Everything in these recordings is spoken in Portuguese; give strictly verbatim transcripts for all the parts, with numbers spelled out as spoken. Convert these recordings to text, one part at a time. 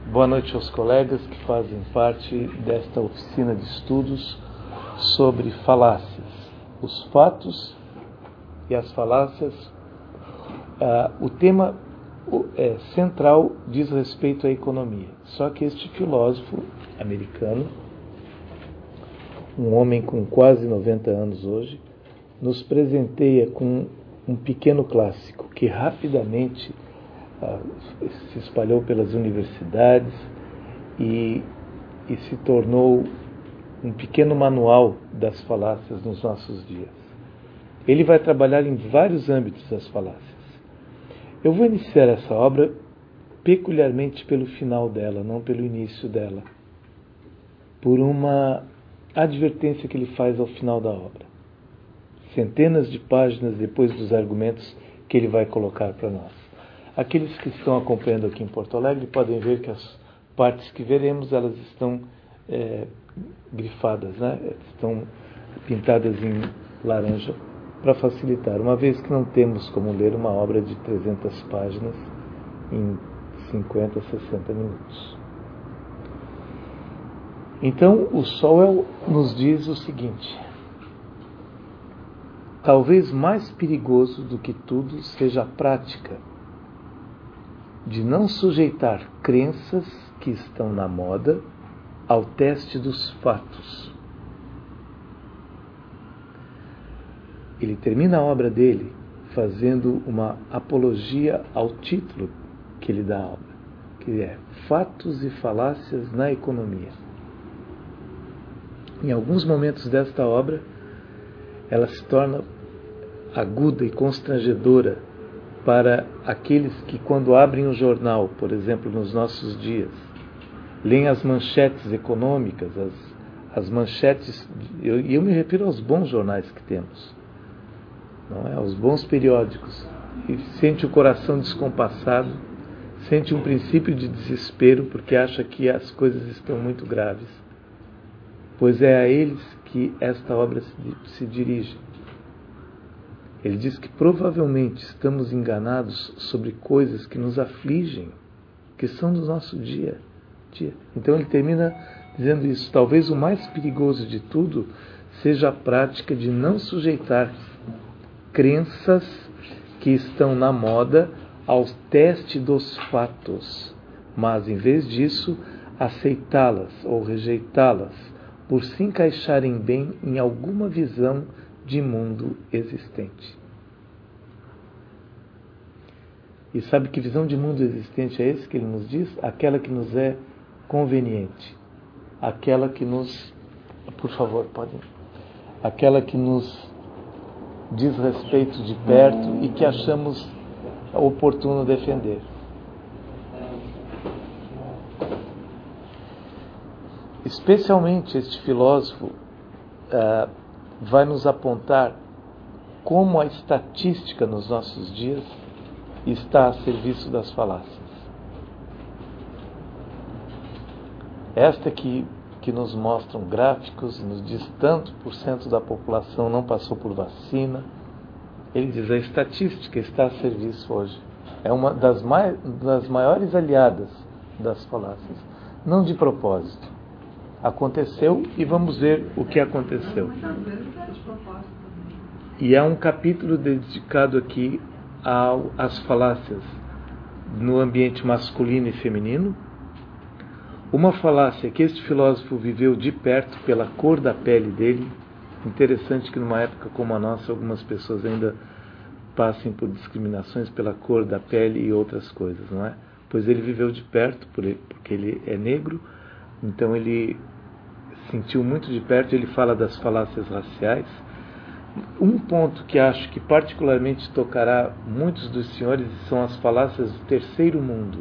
Boa noite aos colegas que fazem parte desta oficina de estudos sobre falácias. Os fatos e as falácias. Ah, o tema é, central diz respeito à economia. Só que este filósofo americano, um homem com quase noventa anos hoje, nos presenteia com um pequeno clássico que rapidamente ah, se espalhou pelas universidades e, e se tornou um pequeno manual das falácias nos nossos dias. Ele vai trabalhar em vários âmbitos das falácias. Eu vou iniciar essa obra peculiarmente pelo final dela, não pelo início dela, por uma advertência que ele faz ao final da obra. Centenas de páginas depois dos argumentos que ele vai colocar para nós. Aqueles que estão acompanhando aqui em Porto Alegre podem ver que as partes que veremos, elas estão é, grifadas, né? Estão pintadas em laranja para facilitar, uma vez que não temos como ler uma obra de trezentas páginas em cinquenta, sessenta minutos. Então, o Sowell nos diz o seguinte: talvez mais perigoso do que tudo seja a prática de não sujeitar crenças que estão na moda ao teste dos fatos. Ele termina a obra dele fazendo uma apologia ao título que ele dá à obra, que é Fatos e Falácias na Economia. Em alguns momentos desta obra, ela se torna aguda e constrangedora para aqueles que, quando abrem o jornal, por exemplo, nos nossos dias, leem as manchetes econômicas, as, as manchetes, e eu, eu me refiro aos bons jornais que temos, não é? Aos bons periódicos, e sente o coração descompassado, sente um princípio de desespero, porque acha que as coisas estão muito graves, pois é a eles que esta obra se, se dirige. Ele diz que provavelmente estamos enganados sobre coisas que nos afligem, que são do nosso dia a dia. Então ele termina dizendo isso: talvez o mais perigoso de tudo seja a prática de não sujeitar crenças que estão na moda ao teste dos fatos, mas em vez disso aceitá-las ou rejeitá-las por se encaixarem bem em alguma visão de mundo existente. E sabe que visão de mundo existente é esse que ele nos diz? Aquela que nos é conveniente, aquela que nos, por favor, podem, aquela que nos diz respeito de perto e que achamos oportuno defender. Especialmente este filósofo uh, vai nos apontar como a estatística nos nossos dias está a serviço das falácias. Esta que, que nos mostram gráficos, nos diz tanto por cento da população não passou por vacina. Ele diz: a estatística está a serviço hoje. É uma das, mai, das maiores aliadas das falácias. Não de propósito. Aconteceu e vamos ver o que aconteceu. E há um capítulo dedicado aqui ao, às falácias no ambiente masculino e feminino. Uma falácia que este filósofo viveu de perto pela cor da pele dele. Interessante que numa época como a nossa, algumas pessoas ainda passem por discriminações pela cor da pele e outras coisas, não é? Pois ele viveu de perto, porque ele é negro, então ele sentiu muito de perto. Ele fala das falácias raciais. Um ponto que acho que particularmente tocará muitos dos senhores são as falácias do terceiro mundo.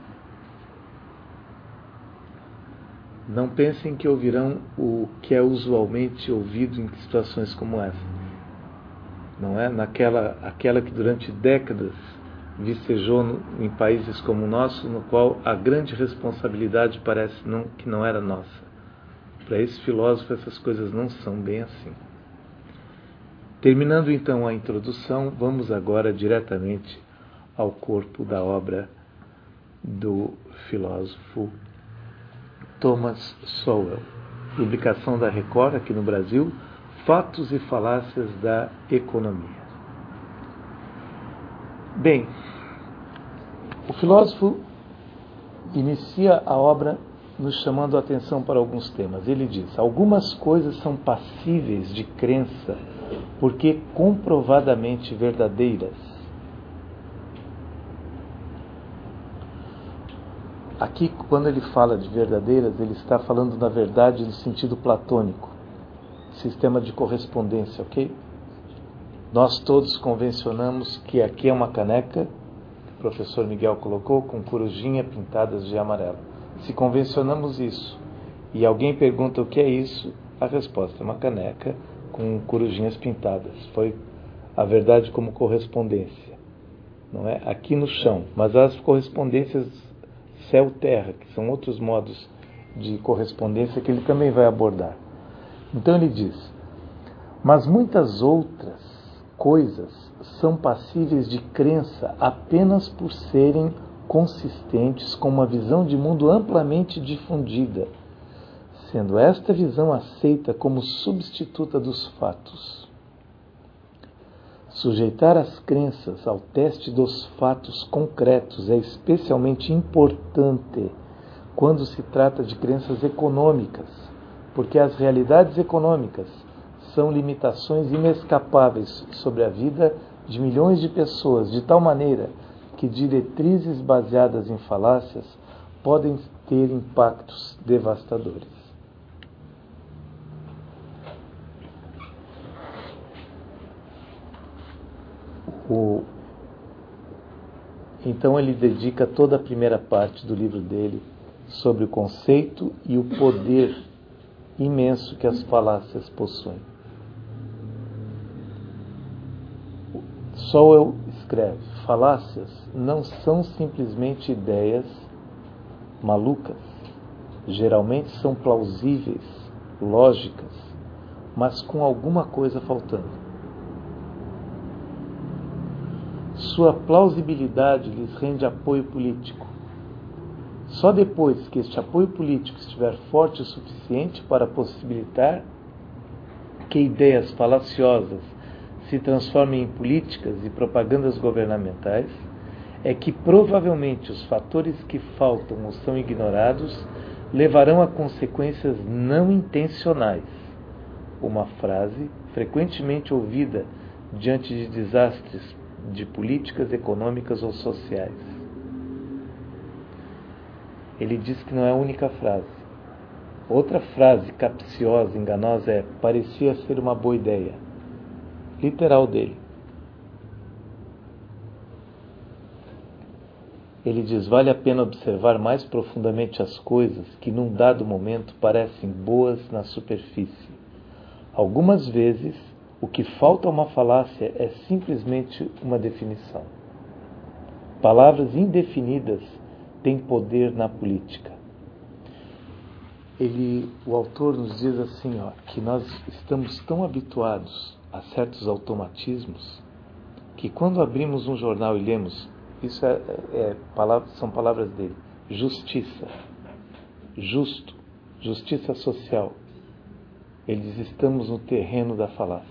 Não pensem que ouvirão o que é usualmente ouvido em situações como essa. Não é? Naquela, aquela que durante décadas vicejou no, em países como o nosso, no qual a grande responsabilidade parece não, que não era nossa. Para esse filósofo, essas coisas não são bem assim. Terminando então a introdução, vamos agora diretamente ao corpo da obra do filósofo Thomas Sowell, publicação da Record aqui no Brasil, Fatos e Falácias da Economia. Bem, o filósofo inicia a obra nos chamando a atenção para alguns temas. Ele diz: algumas coisas são passíveis de crença porque comprovadamente verdadeiras. Aqui, quando ele fala de verdadeiras, ele está falando da verdade no sentido platônico, sistema de correspondência, ok? Nós todos convencionamos que aqui é uma caneca, que o professor Miguel colocou, com corujinha pintadas de amarelo. Se convencionamos isso e alguém pergunta o que é isso, a resposta é uma caneca com corujinhas pintadas. Foi a verdade como correspondência, não é? Aqui no chão, mas as correspondências céu-terra, que são outros modos de correspondência que ele também vai abordar. Então ele diz: mas muitas outras coisas são passíveis de crença apenas por serem consistentes com uma visão de mundo amplamente difundida, sendo esta visão aceita como substituta dos fatos. Sujeitar as crenças ao teste dos fatos concretos é especialmente importante quando se trata de crenças econômicas, porque as realidades econômicas são limitações inescapáveis sobre a vida de milhões de pessoas, de tal maneira que diretrizes baseadas em falácias podem ter impactos devastadores. O... Então ele dedica toda a primeira parte do livro dele sobre o conceito e o poder imenso que as falácias possuem. Sowell escreve: falácias não são simplesmente ideias malucas. Geralmente são plausíveis, lógicas, mas com alguma coisa faltando. Sua plausibilidade lhes rende apoio político. Só depois que este apoio político estiver forte o suficiente para possibilitar que ideias falaciosas se transformem em políticas e propagandas governamentais, é que provavelmente os fatores que faltam ou são ignorados levarão a consequências não intencionais. Uma frase frequentemente ouvida diante de desastres de políticas econômicas ou sociais. Ele diz que não é a única frase. Outra frase capciosa, enganosa é: parecia ser uma boa ideia. Literal dele. Ele diz: vale a pena observar mais profundamente as coisas que num dado momento parecem boas na superfície. Algumas vezes, o que falta a uma falácia é simplesmente uma definição. Palavras indefinidas têm poder na política. Ele, o autor nos diz assim, ó, que nós estamos tão habituados a certos automatismos que quando abrimos um jornal e lemos, isso é, é, palavra, são palavras dele, justiça, justo, justiça social. Ele diz: estamos no terreno da falácia.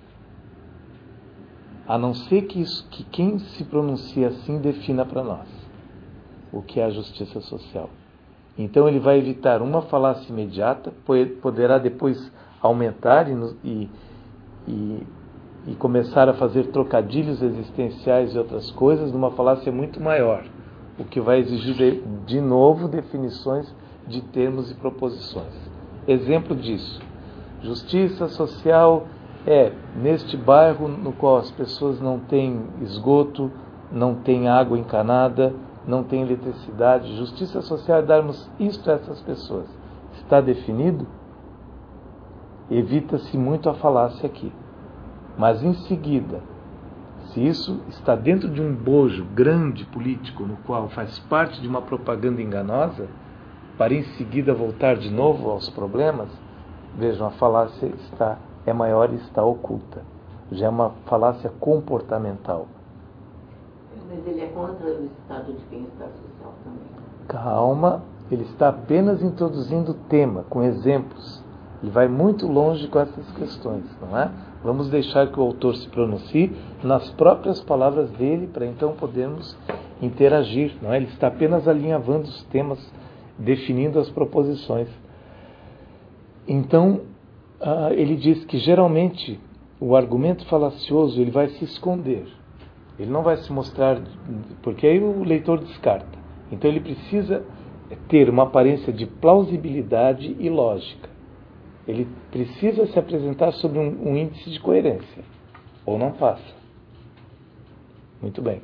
A não ser que, isso, que quem se pronuncia assim defina para nós o que é a justiça social. Então ele vai evitar uma falácia imediata, poderá depois aumentar e, e, e, e começar a fazer trocadilhos existenciais e outras coisas numa falácia muito maior, o que vai exigir de, de novo definições de termos e proposições. Exemplo disso: justiça social é neste bairro no qual as pessoas não têm esgoto, não têm água encanada, não têm eletricidade. Justiça social é darmos isto a essas pessoas. Está definido? Evita-se muito a falácia aqui. Mas em seguida, se isso está dentro de um bojo grande político no qual faz parte de uma propaganda enganosa, para em seguida voltar de novo aos problemas, vejam, a falácia está, é maior e está oculta. Já é uma falácia comportamental. Mas ele é contra o estado de bem-estar social também. Calma, ele está apenas introduzindo o tema, com exemplos. Ele vai muito longe com essas questões, não é? Vamos deixar que o autor se pronuncie nas próprias palavras dele, para então podermos interagir, não é? Ele está apenas alinhavando os temas, definindo as proposições. Então, uh, ele diz que geralmente o argumento falacioso ele vai se esconder. Ele não vai se mostrar, porque aí o leitor descarta. Então ele precisa ter uma aparência de plausibilidade e lógica. Ele precisa se apresentar sobre um, um índice de coerência. Ou não passa. Muito bem.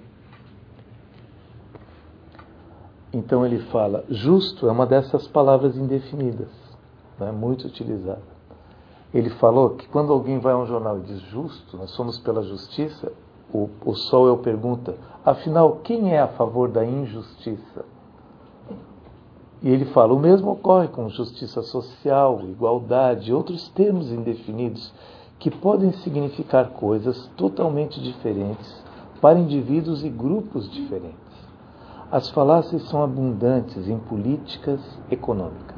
Então ele fala, justo é uma dessas palavras indefinidas, né, muito utilizada. Ele falou que quando alguém vai a um jornal e diz justo, nós somos pela justiça, o, o Sowell pergunta, afinal, quem é a favor da injustiça? E ele fala, o mesmo ocorre com justiça social, igualdade e outros termos indefinidos que podem significar coisas totalmente diferentes para indivíduos e grupos diferentes. As falácias são abundantes em políticas econômicas.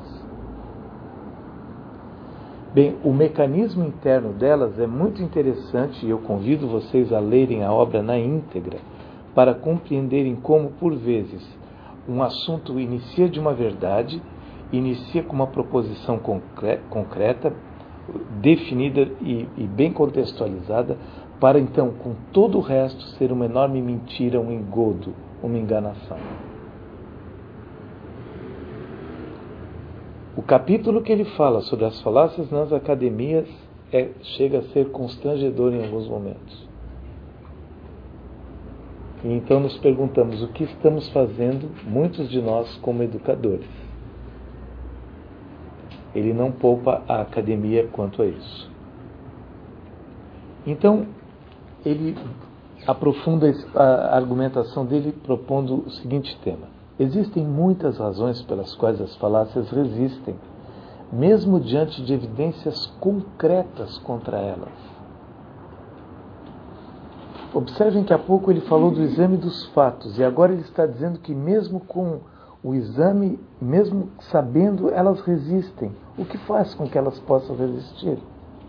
Bem, o mecanismo interno delas é muito interessante e eu convido vocês a lerem a obra na íntegra para compreenderem como, por vezes, um assunto inicia de uma verdade, inicia com uma proposição concre- concreta, definida e, e bem contextualizada, para então, com todo o resto, ser uma enorme mentira, um engodo, uma enganação. O capítulo que ele fala sobre as falácias nas academias é, chega a ser constrangedor em alguns momentos. E então nos perguntamos o que estamos fazendo, muitos de nós como educadores. Ele não poupa a academia quanto a isso. Então, ele aprofunda a argumentação dele propondo o seguinte tema. Existem muitas razões pelas quais as falácias resistem, mesmo diante de evidências concretas contra elas. Observem que há pouco ele falou do exame dos fatos, e agora ele está dizendo que mesmo com o exame, mesmo sabendo, elas resistem. O que faz com que elas possam resistir?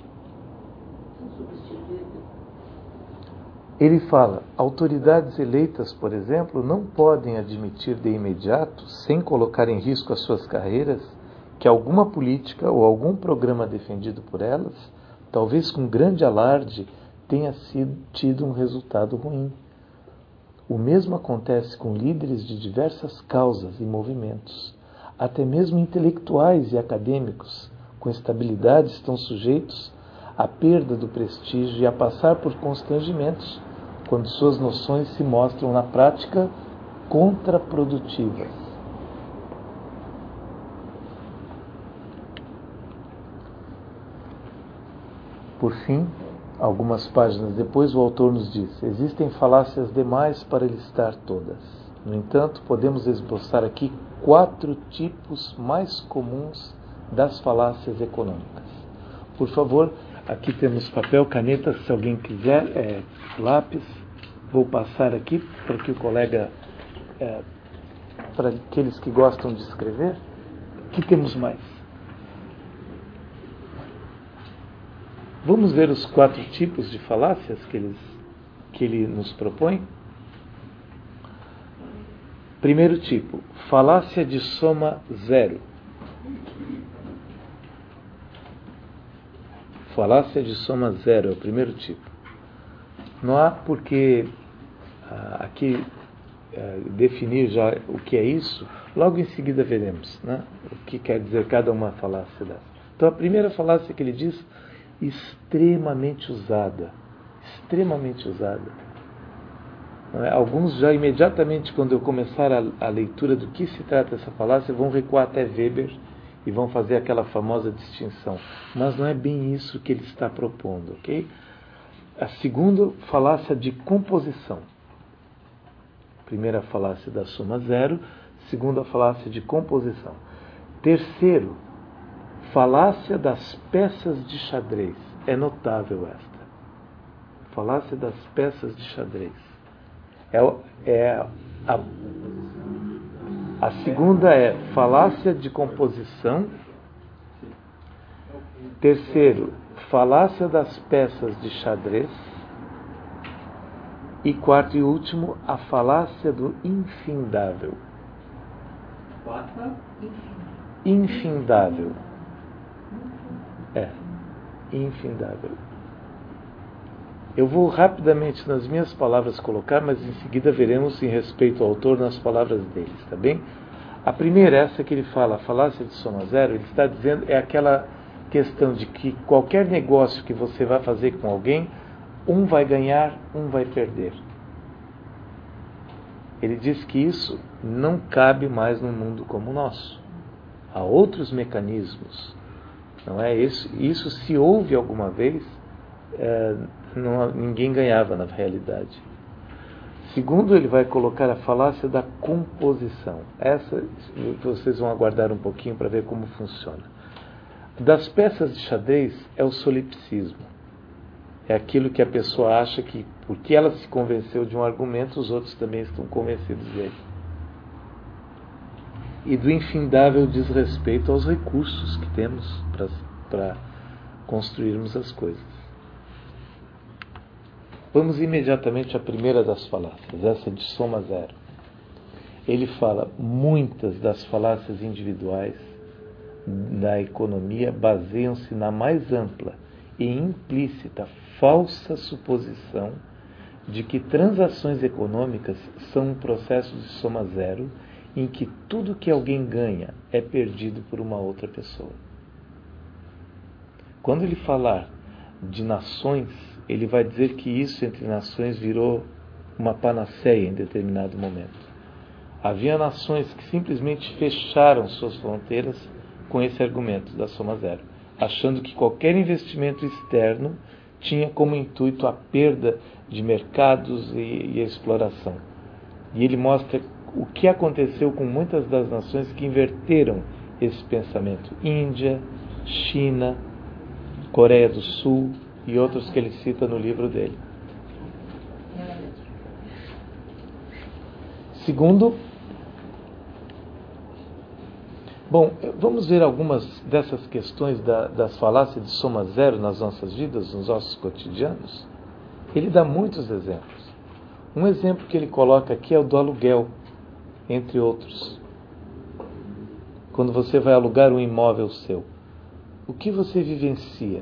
Ele fala, autoridades eleitas, por exemplo, não podem admitir de imediato, sem colocar em risco as suas carreiras, que alguma política ou algum programa defendido por elas, talvez com grande alarde, tenha sido, tido um resultado ruim. O mesmo acontece com líderes de diversas causas e movimentos. Até mesmo intelectuais e acadêmicos com estabilidade estão sujeitos à perda do prestígio e a passar por constrangimentos quando suas noções se mostram na prática contraprodutivas. Por fim, algumas páginas depois, o autor nos diz, existem falácias demais para listar todas. No entanto, podemos esboçar aqui quatro tipos mais comuns das falácias econômicas. Por favor, aqui temos papel, caneta, se alguém quiser, é, lápis. Vou passar aqui para que o colega, é, para aqueles que gostam de escrever. O que temos mais? Vamos ver os quatro tipos de falácias que, eles, que ele nos propõe. Primeiro tipo, falácia de soma zero. Falácia de soma zero é o primeiro tipo. Não há por que ah, aqui ah, definir já o que é isso. Logo em seguida veremos, né, o que quer dizer cada uma falácia dessa. Então a primeira falácia que ele diz, extremamente usada. Extremamente usada. Não é? Alguns já imediatamente, quando eu começar a, a leitura do que se trata essa falácia, vão recuar até Weber e vão fazer aquela famosa distinção. Mas não é bem isso que ele está propondo, ok? A segunda falácia de composição. Primeira falácia da soma zero, segunda falácia de composição. Terceiro, falácia das peças de xadrez. É notável esta. Falácia das peças de xadrez. É, é a, a segunda é falácia de composição. Terceiro, falácia das peças de xadrez. E quarto e último, a falácia do infindável. Infindável. É, infindável. Eu vou rapidamente nas minhas palavras colocar, mas em seguida veremos em respeito ao autor nas palavras deles, tá bem? A primeira, essa que ele fala, a falácia de soma zero, ele está dizendo, é aquela questão de que qualquer negócio que você vai fazer com alguém, um vai ganhar, um vai perder. Ele diz que isso não cabe mais num mundo como o nosso. Há outros mecanismos. Não é isso? Isso, se houve alguma vez, é, não, ninguém ganhava na realidade. Segundo, ele vai colocar a falácia da composição. Essa vocês vão aguardar um pouquinho para ver como funciona. Das peças de xadrez é o solipsismo. É aquilo que a pessoa acha que, porque ela se convenceu de um argumento, os outros também estão convencidos dele. E do infindável diz respeito aos recursos que temos para construirmos as coisas. Vamos imediatamente à primeira das falácias, essa de soma zero. Ele fala, muitas das falácias individuais da economia baseiam-se na mais ampla e implícita falsa suposição de que transações econômicas são um processo de soma zero em que tudo que alguém ganha é perdido por uma outra pessoa. Quando ele falar de nações, ele vai dizer que isso entre nações virou uma panaceia em determinado momento. Havia nações que simplesmente fecharam suas fronteiras com esse argumento da soma zero, achando que qualquer investimento externo tinha como intuito a perda de mercados e, e a exploração. E ele mostra o que aconteceu com muitas das nações que inverteram esse pensamento. Índia, China, Coreia do Sul e outros que ele cita no livro dele. Segundo, bom, vamos ver algumas dessas questões da, das falácias de soma zero nas nossas vidas, nos nossos cotidianos. Ele dá muitos exemplos. Um exemplo que ele coloca aqui é o do aluguel, entre outros. Quando você vai alugar um imóvel seu, o que você vivencia?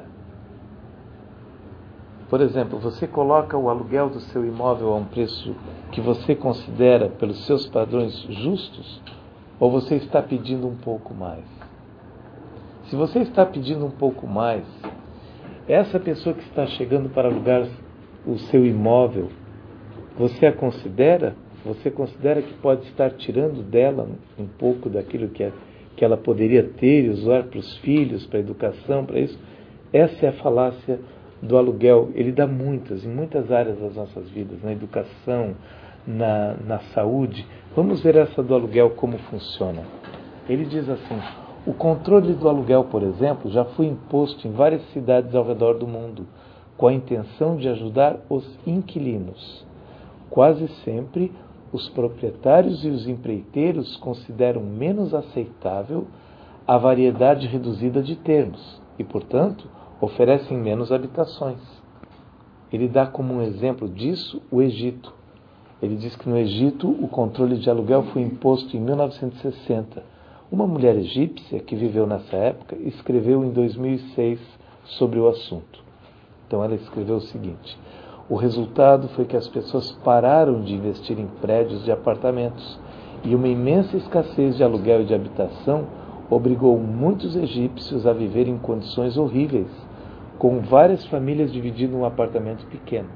Por exemplo, você coloca o aluguel do seu imóvel a um preço que você considera, pelos seus padrões, justos? Ou você está pedindo um pouco mais? Se você está pedindo um pouco mais, essa pessoa que está chegando para alugar o seu imóvel, você a considera? Você considera que pode estar tirando dela um pouco daquilo que, é, que ela poderia ter e usar para os filhos, para a educação, para isso? Essa é a falácia do aluguel. Ele dá muitas, em muitas áreas das nossas vidas, na educação, na, na saúde. Vamos ver essa do aluguel, como funciona. Ele diz assim, o controle do aluguel, por exemplo, já foi imposto em várias cidades ao redor do mundo, com a intenção de ajudar os inquilinos. Quase sempre, os proprietários e os empreiteiros consideram menos aceitável a variedade reduzida de termos e, portanto, oferecem menos habitações. Ele dá como um exemplo disso o Egito. Ele diz que no Egito o controle de aluguel foi imposto em mil novecentos e sessenta. Uma mulher egípcia que viveu nessa época escreveu em dois mil e seis sobre o assunto. Então ela escreveu o seguinte: o resultado foi que as pessoas pararam de investir em prédios de apartamentos e uma imensa escassez de aluguel e de habitação obrigou muitos egípcios a viver em condições horríveis, com várias famílias dividindo um apartamento pequeno.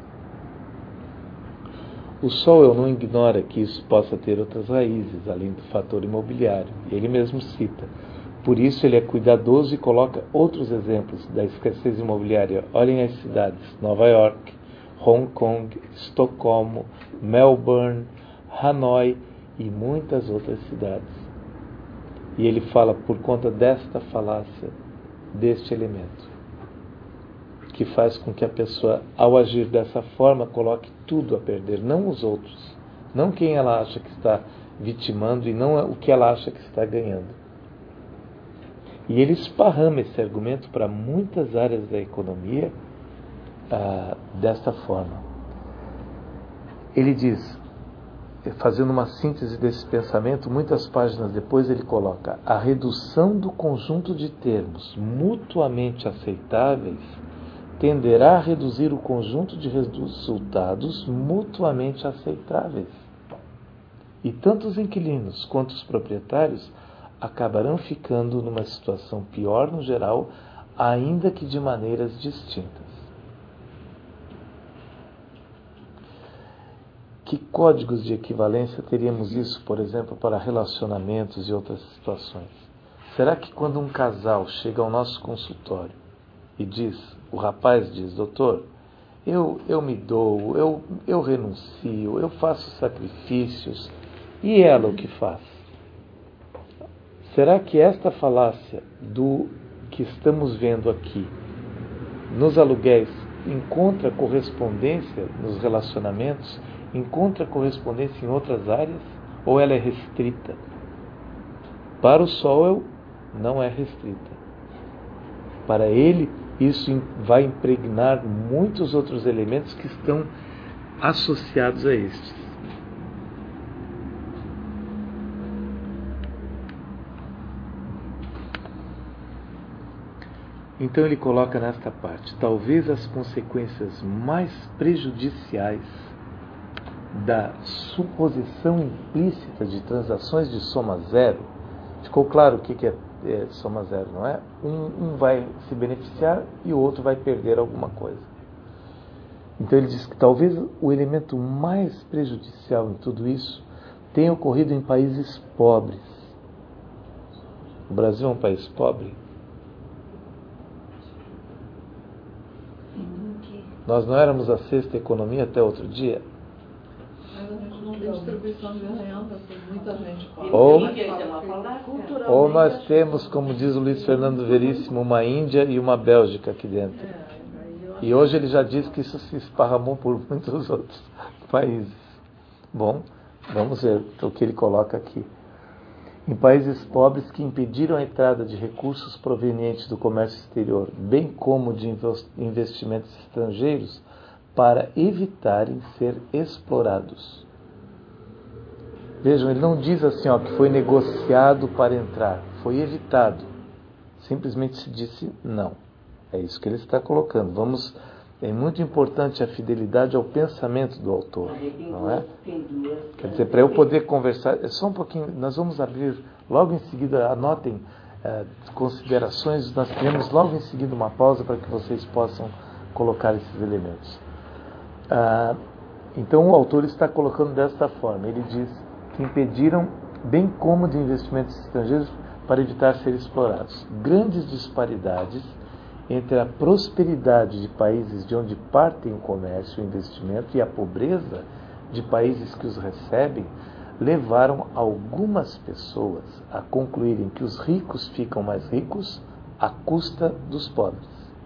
O Sowell não ignora que isso possa ter outras raízes, além do fator imobiliário. Ele mesmo cita. Por isso ele é cuidadoso e coloca outros exemplos da escassez imobiliária. Olhem as cidades: Nova York, Hong Kong, Estocolmo, Melbourne, Hanoi e muitas outras cidades. E ele fala por conta desta falácia, deste elemento, que faz com que a pessoa, ao agir dessa forma, coloque tudo a perder, não os outros, não quem ela acha que está vitimando e não o que ela acha que está ganhando. E ele esparrama esse argumento para muitas áreas da economia ah, desta forma. Ele diz, fazendo uma síntese desse pensamento, muitas páginas depois ele coloca: a redução do conjunto de termos mutuamente aceitáveis tenderá a reduzir o conjunto de resultados mutuamente aceitáveis. E tanto os inquilinos quanto os proprietários acabarão ficando numa situação pior no geral, ainda que de maneiras distintas. Que códigos de equivalência teríamos isso, por exemplo, para relacionamentos e outras situações? Será que quando um casal chega ao nosso consultório e diz, o rapaz diz, doutor, eu, eu me dou, eu, eu renuncio, eu faço sacrifícios, e ela o que faz? Será que esta falácia do que estamos vendo aqui nos aluguéis encontra correspondência nos relacionamentos, encontra correspondência em outras áreas, ou ela é restrita? Para o Sowell, não é restrita. Para ele, isso vai impregnar muitos outros elementos que estão associados a estes. Então ele coloca nesta parte, talvez as consequências mais prejudiciais da suposição implícita de transações de soma zero. Ficou claro o que é, é soma zero, não é? Um, um vai se beneficiar e o outro vai perder alguma coisa. Então ele diz que talvez o elemento mais prejudicial em tudo isso tenha ocorrido em países pobres. O Brasil é um país pobre? Nós não éramos a sexta economia até outro dia? Mas a gente não tem distribuição de renda, tem muita gente pobre. Ou, ou nós temos, como diz o Luiz Fernando Veríssimo, uma Índia e uma Bélgica aqui dentro. E hoje ele já diz que isso se esparramou por muitos outros países. Bom, vamos ver o que ele coloca aqui. Em países pobres que impediram a entrada de recursos provenientes do comércio exterior, bem como de investimentos estrangeiros, para evitarem ser explorados. Vejam, ele não diz assim, ó, que foi negociado para entrar, foi evitado. Simplesmente se disse não. É isso que ele está colocando. Vamos, é muito importante a fidelidade ao pensamento do autor, não é? Quer dizer, para eu poder conversar, é só um pouquinho, nós vamos abrir logo em seguida, anotem eh, considerações, nós teremos logo em seguida uma pausa para que vocês possam colocar esses elementos. Ah, então o autor está colocando desta forma, ele diz que impediram, bem como de investimentos estrangeiros, para evitar ser explorados. Grandes disparidades entre a prosperidade de países de onde partem o comércio e o investimento e a pobreza de países que os recebem levaram algumas pessoas a concluírem que os ricos ficam mais ricos à custa dos pobres.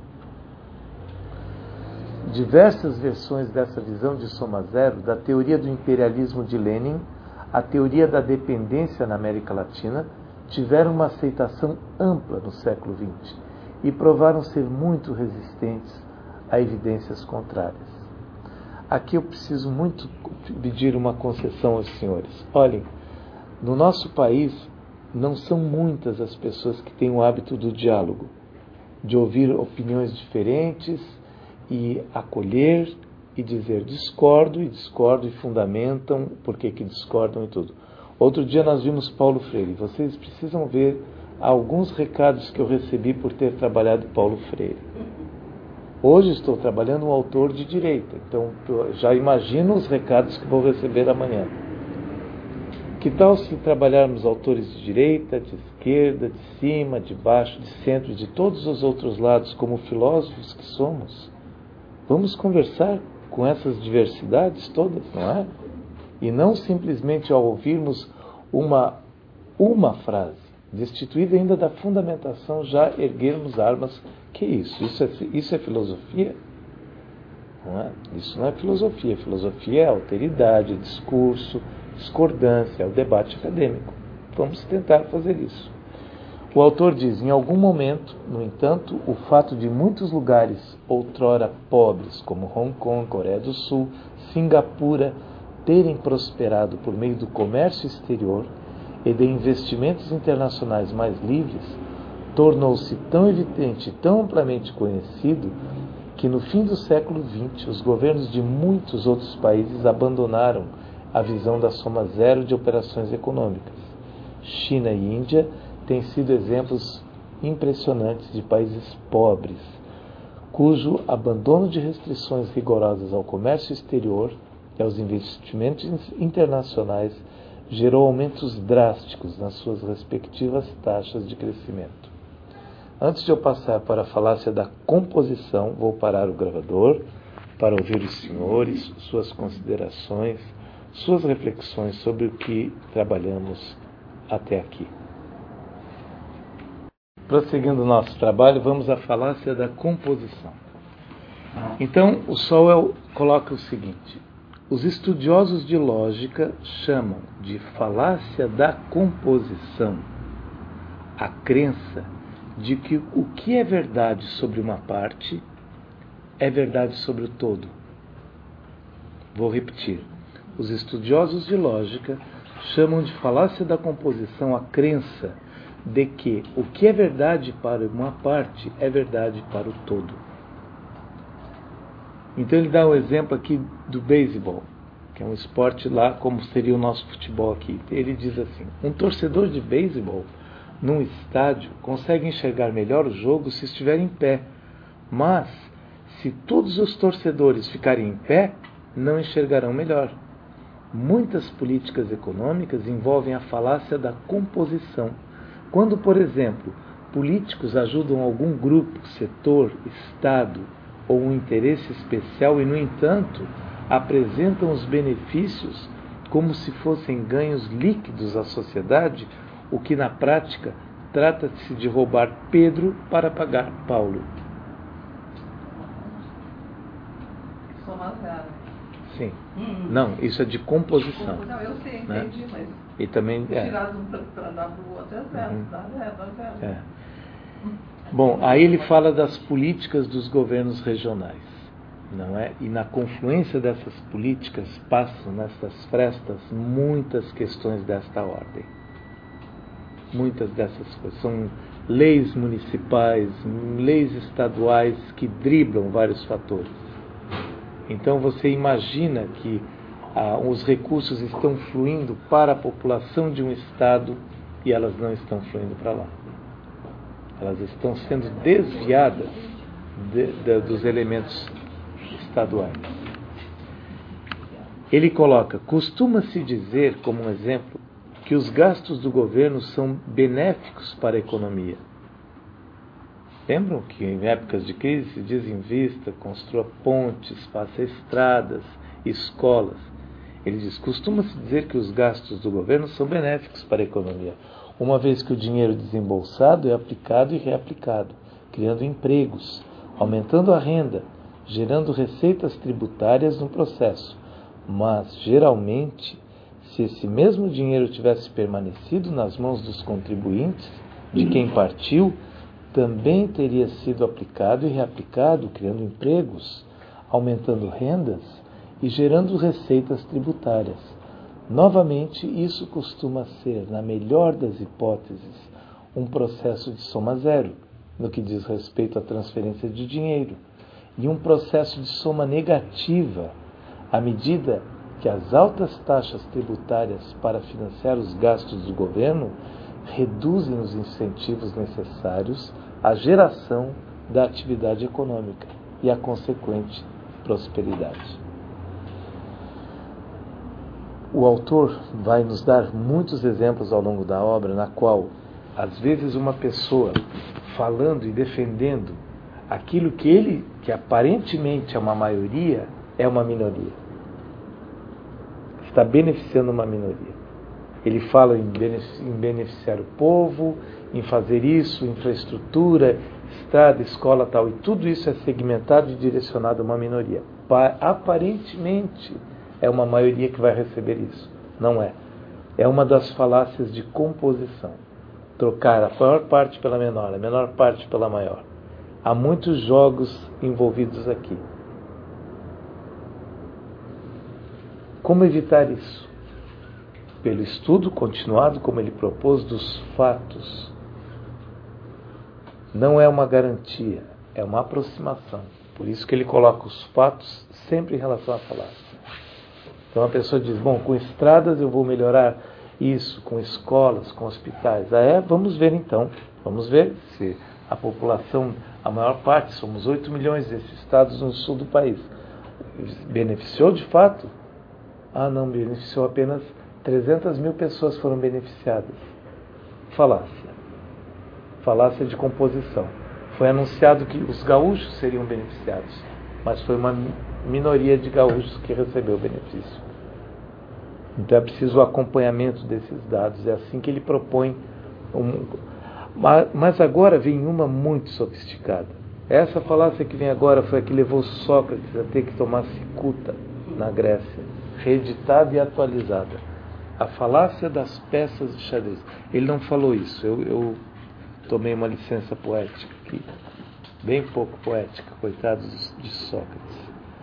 Diversas versões dessa visão de soma zero, da teoria do imperialismo de Lenin à teoria da dependência na América Latina, tiveram uma aceitação ampla no século vinte e provaram ser muito resistentes a evidências contrárias. Aqui eu preciso muito pedir uma concessão aos senhores. Olhem, no nosso país não são muitas as pessoas que têm o hábito do diálogo, de ouvir opiniões diferentes e acolher e dizer discordo e discordo e fundamentam por que que discordam e tudo. Outro dia nós vimos Paulo Freire. Vocês precisam ver alguns recados que eu recebi por ter trabalhado Paulo Freire. Hoje estou trabalhando um autor de direita, então já imagino os recados que vou receber amanhã. Que tal se trabalharmos autores de direita, de esquerda, de cima, de baixo, de centro e de todos os outros lados, como filósofos que somos? Vamos conversar com essas diversidades todas, não é? E não simplesmente ao ouvirmos uma, uma frase, destituída ainda da fundamentação, já erguermos armas. Que isso? Isso é, isso é filosofia? Não é? Isso não é filosofia. Filosofia é alteridade, é discurso, discordância, é o debate acadêmico. Vamos tentar fazer isso. O autor diz, em algum momento, no entanto, o fato de muitos lugares outrora pobres, como Hong Kong, Coreia do Sul, Singapura, terem prosperado por meio do comércio exterior e de investimentos internacionais mais livres, tornou-se tão evidente e tão amplamente conhecido que no fim do século vinte os governos de muitos outros países abandonaram a visão da soma zero de operações econômicas. China e Índia têm sido exemplos impressionantes de países pobres, cujo abandono de restrições rigorosas ao comércio exterior e aos investimentos internacionais gerou aumentos drásticos nas suas respectivas taxas de crescimento. Antes de eu passar para a falácia da composição, vou parar o gravador para ouvir os senhores, suas considerações, suas reflexões sobre o que trabalhamos até aqui. Prosseguindo o nosso trabalho, vamos à falácia da composição. Então, o Sowell coloca o seguinte: os estudiosos de lógica chamam de falácia da composição a crença de que o que é verdade sobre uma parte é verdade sobre o todo. Vou repetir. Os estudiosos de lógica chamam de falácia da composição a crença de que o que é verdade para uma parte é verdade para o todo. Então ele dá um exemplo aqui do beisebol, que é um esporte lá como seria o nosso futebol aqui. Ele diz assim: um torcedor de beisebol num estádio consegue enxergar melhor o jogo se estiver em pé, mas se todos os torcedores ficarem em pé, não enxergarão melhor. Muitas políticas econômicas envolvem a falácia da composição. Quando, por exemplo, políticos ajudam algum grupo, setor, estado ou um interesse especial e, no entanto, apresentam os benefícios como se fossem ganhos líquidos à sociedade, o que na prática trata-se de roubar Pedro para pagar Paulo. Soma zero. Sim. Hum. Não, isso é de composição. Não, eu sei, né? entendi, mas e também é. tirar de um para dar para o outro é zero, uhum. dá zero, dá zero. É. Bom, aí ele fala das políticas dos governos regionais, não é? E na confluência dessas políticas passam nessas frestas muitas questões desta ordem. Muitas dessas coisas são leis municipais, leis estaduais que driblam vários fatores. Então você imagina que ah, os recursos estão fluindo para a população de um estado e elas não estão fluindo para lá. Elas estão sendo desviadas de, de, dos elementos estaduais. Ele coloca: costuma-se dizer, como um exemplo, que os gastos do governo são benéficos para a economia. Lembram que em épocas de crise se diz: invista, construa pontes, faça estradas, escolas. Ele diz: costuma-se dizer que os gastos do governo são benéficos para a economia, uma vez que o dinheiro desembolsado é aplicado e reaplicado, criando empregos, aumentando a renda, gerando receitas tributárias no processo. Mas, geralmente, se esse mesmo dinheiro tivesse permanecido nas mãos dos contribuintes, de quem partiu, também teria sido aplicado e reaplicado, criando empregos, aumentando rendas e gerando receitas tributárias. Novamente, isso costuma ser, na melhor das hipóteses, um processo de soma zero, no que diz respeito à transferência de dinheiro, e um processo de soma negativa, à medida que as altas taxas tributárias para financiar os gastos do governo reduzem os incentivos necessários à geração da atividade econômica e à consequente prosperidade. O autor vai nos dar muitos exemplos ao longo da obra, na qual, às vezes, uma pessoa falando e defendendo aquilo que ele, que aparentemente é uma maioria, é uma minoria. Está beneficiando uma minoria. Ele fala em beneficiar o povo, em fazer isso, infraestrutura, estrada, escola tal, e tudo isso é segmentado e direcionado a uma minoria. Pa- aparentemente é uma maioria que vai receber isso. Não é. É uma das falácias de composição. Trocar a maior parte pela menor, a menor parte pela maior. Há muitos jogos envolvidos aqui. Como evitar isso? Pelo estudo continuado, como ele propôs, dos fatos. Não é uma garantia, é uma aproximação. Por isso que ele coloca os fatos sempre em relação à falácia. Então a pessoa diz, bom, com estradas eu vou melhorar isso, com escolas, com hospitais. Ah, é? Vamos ver então. Vamos ver se a população, a maior parte, somos oito milhões desses estados no sul do país, beneficiou de fato? Ah, não, beneficiou apenas trezentas mil pessoas foram beneficiadas. Falácia. Falácia de composição. Foi anunciado que os gaúchos seriam beneficiados, mas foi uma minoria de gaúchos que recebeu o benefício. Então é preciso o acompanhamento desses dados. É assim que ele propõe. Um... Mas agora vem uma muito sofisticada. Essa falácia que vem agora foi a que levou Sócrates a ter que tomar cicuta na Grécia, reeditada e atualizada. A falácia das peças de xadrez. Ele não falou isso. Eu, eu tomei uma licença poética aqui, bem pouco poética, coitado de Sócrates.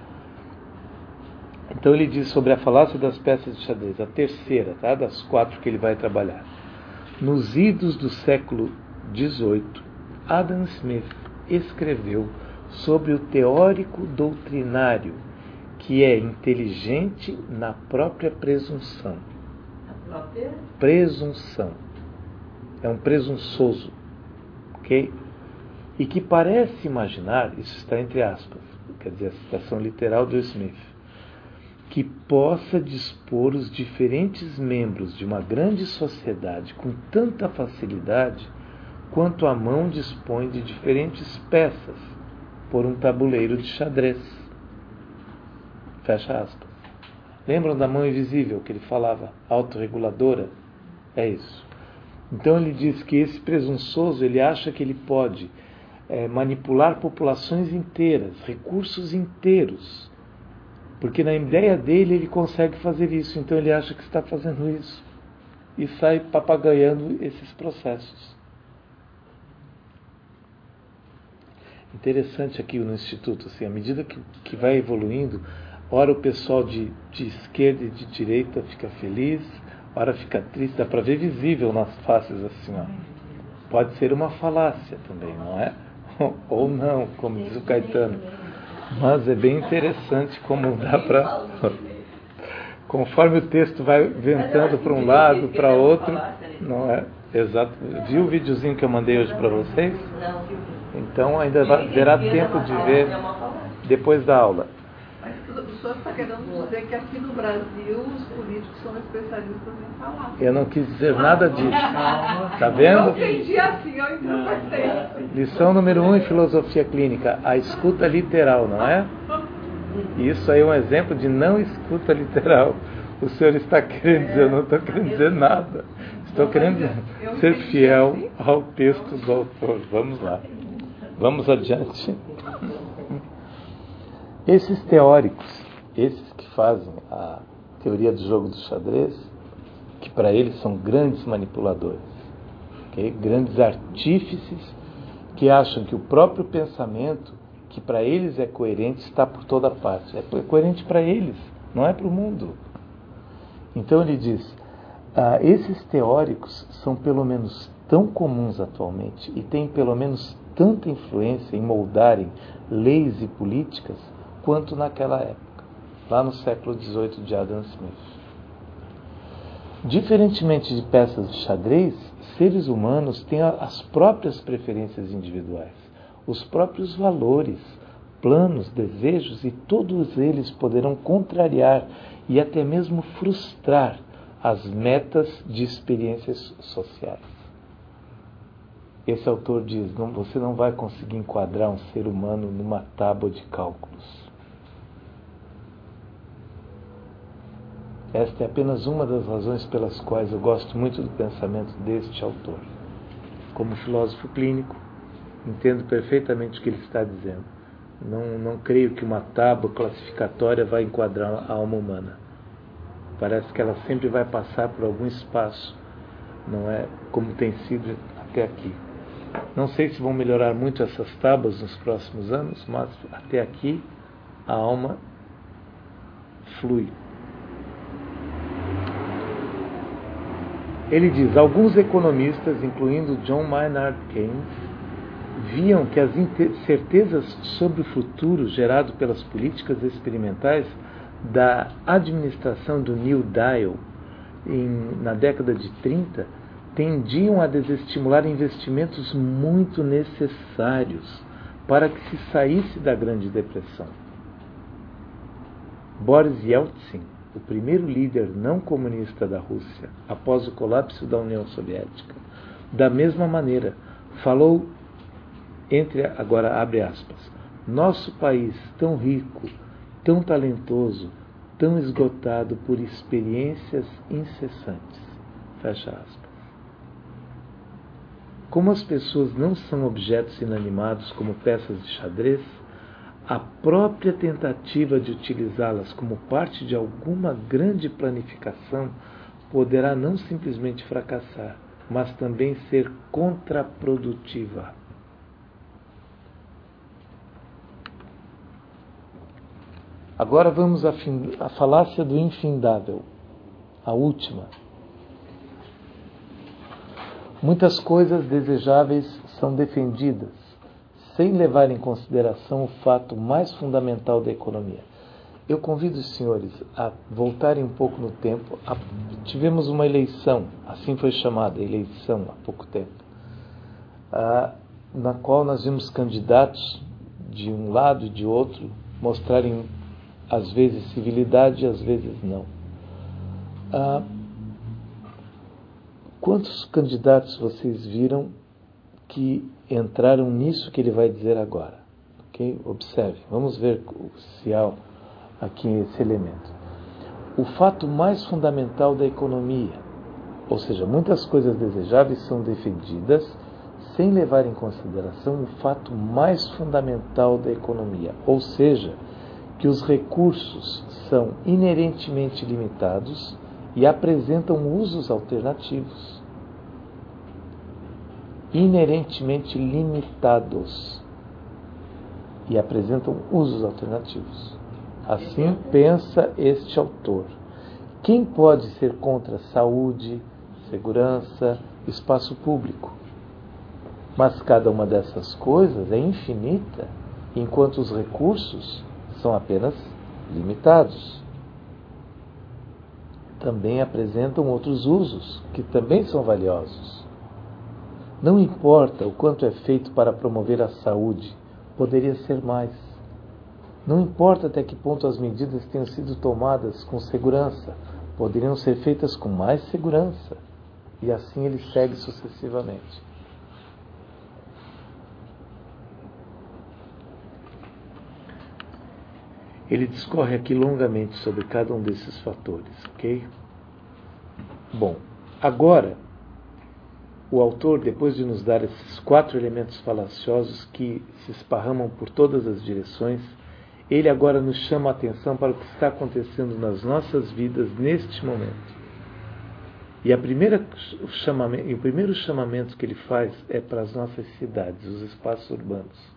Então ele diz sobre a falácia das peças de xadrez, a terceira, tá, das quatro que ele vai trabalhar. Nos idos do século dezoito, Adam Smith escreveu sobre o teórico doutrinário, que é inteligente na própria presunção. A própria? Presunção. É um presunçoso, ok? E que parece imaginar, isso está entre aspas, quer dizer, a citação literal do Smith, que possa dispor os diferentes membros de uma grande sociedade com tanta facilidade quanto a mão dispõe de diferentes peças por um tabuleiro de xadrez. Fecha aspas. Lembram da mão invisível que ele falava, autorreguladora? É isso. Então ele diz que esse presunçoso, ele acha que ele pode é, manipular populações inteiras, recursos inteiros, porque na ideia dele ele consegue fazer isso, então ele acha que está fazendo isso e sai papagaiando esses processos. Interessante aqui no Instituto, assim, à medida que, que vai evoluindo, ora o pessoal de, de esquerda e de direita fica feliz, ora fica triste, dá para ver visível nas faces assim, ó. Pode ser uma falácia também, não é? Ou não, como diz o Caetano. Mas é bem interessante como dá para... Conforme o texto vai ventando para um lado, para outro, não é? Exato. Viu o videozinho que eu mandei hoje para vocês? Então ainda vai, terá tempo de ver depois da aula. Mas o senhor está querendo dizer que aqui no Brasil os políticos são especialistas em falar. Eu não quis dizer nada disso. Está vendo? Eu entendi assim, eu interpretei. Lição número um em filosofia clínica, a escuta literal, não é? Isso aí é um exemplo de não escuta literal. O senhor está querendo dizer, eu não estou querendo dizer nada. Estou querendo ser fiel ao texto do autor. Vamos lá. Vamos adiante. Esses teóricos, esses que fazem a teoria do jogo do xadrez, que para eles são grandes manipuladores, okay? Grandes artífices, que acham que o próprio pensamento, que para eles é coerente, está por toda parte. É coerente para eles, não é para o mundo. Então ele diz, ah, esses teóricos são pelo menos tão comuns atualmente e têm pelo menos tanta influência em moldarem leis e políticas quanto naquela época, lá no século dezoito de Adam Smith. Diferentemente de peças de xadrez, seres humanos têm as próprias preferências individuais, os próprios valores, planos, desejos, e todos eles poderão contrariar e até mesmo frustrar as metas de experiências sociais. Esse autor diz, não, você não vai conseguir enquadrar um ser humano numa tábua de cálculos. Esta é apenas uma das razões pelas quais eu gosto muito do pensamento deste autor. Como filósofo clínico, Entendo perfeitamente o que ele está dizendo. Não, não creio que uma tábua classificatória vai enquadrar a alma humana. Parece que ela sempre vai passar por algum espaço, não é como tem sido até aqui. Não sei se vão melhorar muito essas tábuas nos próximos anos, mas até aqui a alma flui. Ele diz: alguns economistas, incluindo John Maynard Keynes, viam que as incertezas sobre o futuro gerado pelas políticas experimentais da administração do New Deal em, na década de trinta tendiam a desestimular investimentos muito necessários para que se saísse da Grande Depressão. Boris Yeltsin, o primeiro líder não comunista da Rússia após o colapso da União Soviética, da mesma maneira, falou entre, agora abre aspas, nosso país tão rico, tão talentoso, tão esgotado por experiências incessantes, fecha aspas. Como as pessoas não são objetos inanimados como peças de xadrez, a própria tentativa de utilizá-las como parte de alguma grande planificação poderá não simplesmente fracassar, mas também ser contraprodutiva. Agora vamos à, fin- à falácia do infindável, a última. Muitas coisas desejáveis são defendidas, sem levar em consideração o fato mais fundamental da economia. Eu convido os senhores a voltarem um pouco no tempo. A, tivemos uma eleição, assim foi chamada, eleição há pouco tempo, a, na qual nós vimos candidatos de um lado e de outro mostrarem às vezes civilidade e às vezes não. Ah, quantos candidatos vocês viram que entraram nisso que ele vai dizer agora? Okay? Observe, vamos ver se há aqui esse elemento. O fato mais fundamental da economia, ou seja, muitas coisas desejáveis são defendidas sem levar em consideração o fato mais fundamental da economia, ou seja, que os recursos são inerentemente limitados e apresentam usos alternativos. Inerentemente limitados e apresentam usos alternativos. Assim pensa este autor. Quem pode ser contra saúde, segurança, espaço público? Mas cada uma dessas coisas é infinita, enquanto os recursos são apenas limitados. Também apresentam outros usos, que também são valiosos. Não importa o quanto é feito para promover a saúde, poderia ser mais. Não importa até que ponto as medidas tenham sido tomadas com segurança, poderiam ser feitas com mais segurança. E assim ele segue sucessivamente. Ele discorre aqui longamente sobre cada um desses fatores, ok? Bom, agora, o autor, depois de nos dar esses quatro elementos falaciosos que se esparramam por todas as direções, ele agora nos chama a atenção para o que está acontecendo nas nossas vidas neste momento. E a primeira, o, chamamento, o primeiro chamamento que ele faz é para as nossas cidades, os espaços urbanos.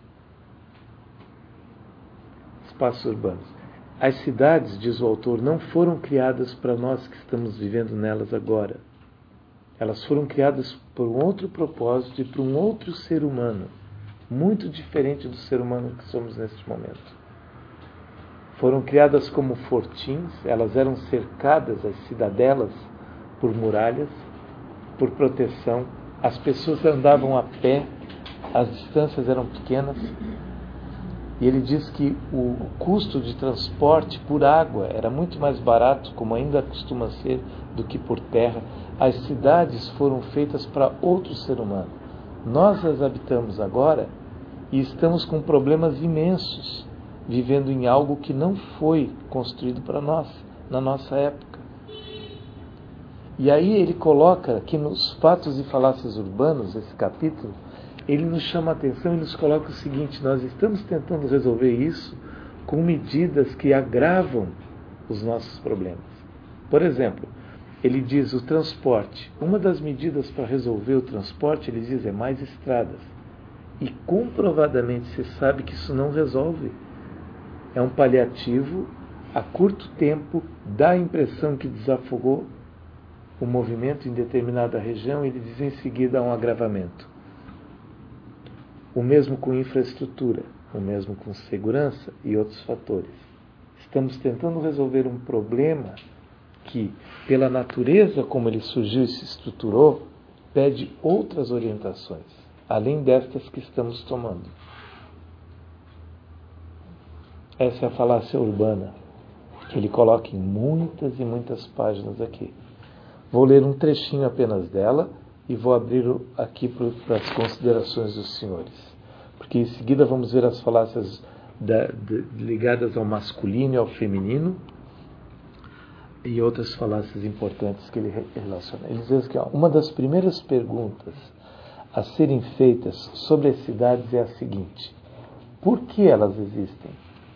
Espaços urbanos. As cidades, diz o autor, não foram criadas para nós que estamos vivendo nelas agora. Elas foram criadas por um outro propósito e por um outro ser humano, muito diferente do ser humano que somos neste momento. Foram criadas como fortins, elas eram cercadas, as cidadelas, por muralhas, por proteção. As pessoas andavam a pé, as distâncias eram pequenas. E ele diz que o custo de transporte por água era muito mais barato, como ainda costuma ser, do que por terra. As cidades foram feitas para outro ser humano. Nós as habitamos agora e estamos com problemas imensos, vivendo em algo que não foi construído para nós, na nossa época. E aí ele coloca que nos Fatos e Falácias Urbanos, esse capítulo, ele nos chama a atenção e nos coloca o seguinte: nós estamos tentando resolver isso com medidas que agravam os nossos problemas. Por exemplo, ele diz o transporte. Uma das medidas para resolver o transporte, ele diz, é mais estradas. E comprovadamente se sabe que isso não resolve. É um paliativo, a curto tempo, dá a impressão que desafogou o movimento em determinada região, e ele diz em seguida um agravamento. O mesmo com infraestrutura, o mesmo com segurança e outros fatores. Estamos tentando resolver um problema que, pela natureza como ele surgiu e se estruturou, pede outras orientações, além destas que estamos tomando. Essa é a falácia urbana, que ele coloca em muitas e muitas páginas aqui. Vou ler um trechinho apenas dela e vou abrir aqui para as considerações dos senhores. Porque em seguida vamos ver as falácias da, de, ligadas ao masculino e ao feminino e outras falácias importantes que ele relaciona. Ele diz que ó, uma das primeiras perguntas a serem feitas sobre as cidades é a seguinte: por que elas existem?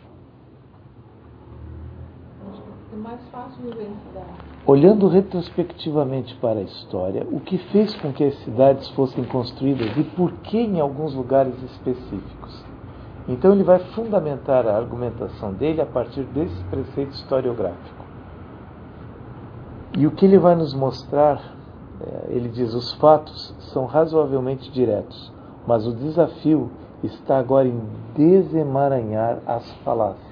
É mais fácil viver em cidade. Olhando retrospectivamente para a história, o que fez com que as cidades fossem construídas e por que em alguns lugares específicos? Então ele vai fundamentar a argumentação dele a partir desse preceito historiográfico. E o que ele vai nos mostrar, ele diz, os fatos são razoavelmente diretos, mas o desafio está agora em desemaranhar as falácias.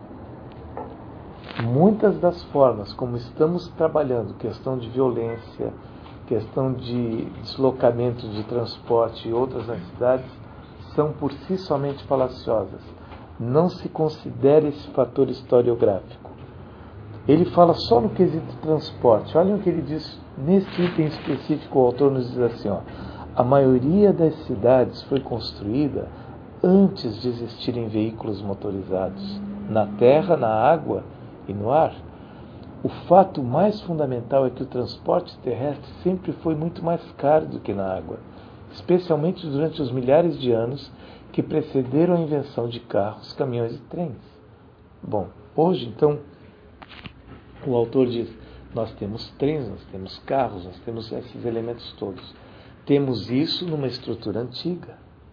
Muitas das formas como estamos trabalhando, questão de violência, questão de deslocamento de transporte e outras nas cidades, são por si somente falaciosas. Não se considera esse fator historiográfico. Ele fala só no quesito transporte. Olhem o que ele diz nesse item específico. O autor nos diz assim, ó, a maioria das cidades foi construída antes de existirem veículos motorizados, na terra, na água e no ar. O fato mais fundamental é que o transporte terrestre sempre foi muito mais caro do que na água, especialmente durante os milhares de anos que precederam a invenção de carros, caminhões e trens. Bom, hoje, então, o autor diz, nós temos trens, nós temos carros, nós temos esses elementos todos. Temos isso numa estrutura antiga.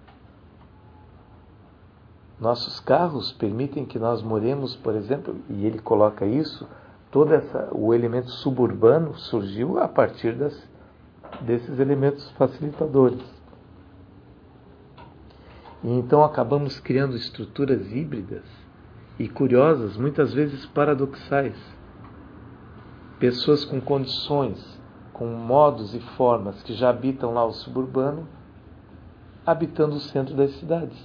Nossos carros permitem que nós moremos, por exemplo, e ele coloca isso, todo essa, o elemento suburbano surgiu a partir das, desses elementos facilitadores. E então acabamos criando estruturas híbridas e curiosas, muitas vezes paradoxais. Pessoas com condições, com modos e formas que já habitam lá o suburbano, habitando o centro das cidades.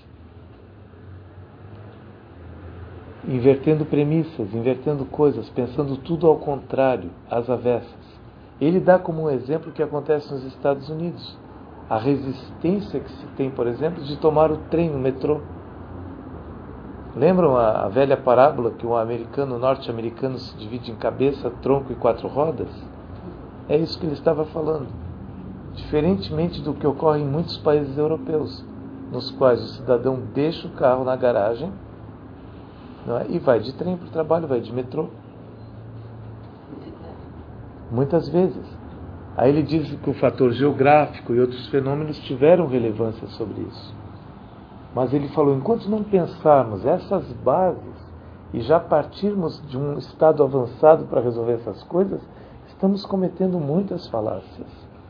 Invertendo premissas, invertendo coisas, pensando tudo ao contrário, às avessas. Ele dá como um exemplo o que acontece nos Estados Unidos. A resistência que se tem, por exemplo, de tomar o trem no metrô. Lembram a, a velha parábola que um americano, um norte-americano se divide em cabeça, tronco e quatro rodas? É isso que ele estava falando. Diferentemente do que ocorre em muitos países europeus, nos quais o cidadão deixa o carro na garagem, não é? E vai de trem para o trabalho, vai de metrô. Muitas vezes. Aí ele diz que o fator geográfico e outros fenômenos tiveram relevância sobre isso. Mas ele falou, enquanto não pensarmos essas bases e já partirmos de um estado avançado para resolver essas coisas, estamos cometendo muitas falácias.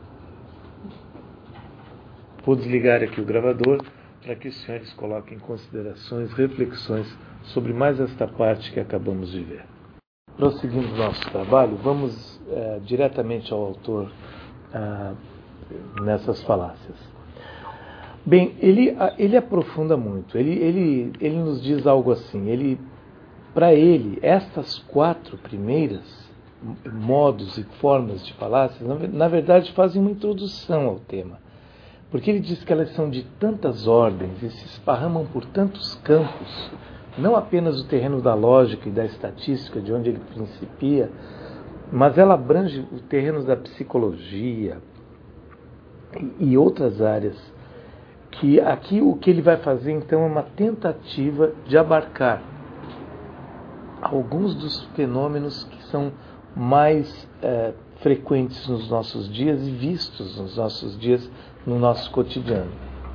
Vou desligar aqui o gravador para que os senhores coloquem considerações, reflexões sobre mais esta parte que acabamos de ver. Prosseguindo o nosso trabalho, vamos é, diretamente ao autor ah, nessas falácias. Bem, ele, ele aprofunda muito, ele, ele, ele nos diz algo assim, ele, para ele, estas quatro primeiras modos e formas de falácias, na, na verdade, fazem uma introdução ao tema. Porque ele diz que elas são de tantas ordens e se esparramam por tantos campos, não apenas o terreno da lógica e da estatística, de onde ele principia, mas ela abrange o terreno da psicologia e, e outras áreas, que aqui o que ele vai fazer então é uma tentativa de abarcar alguns dos fenômenos que são mais é, frequentes nos nossos dias e vistos nos nossos dias, no nosso cotidiano.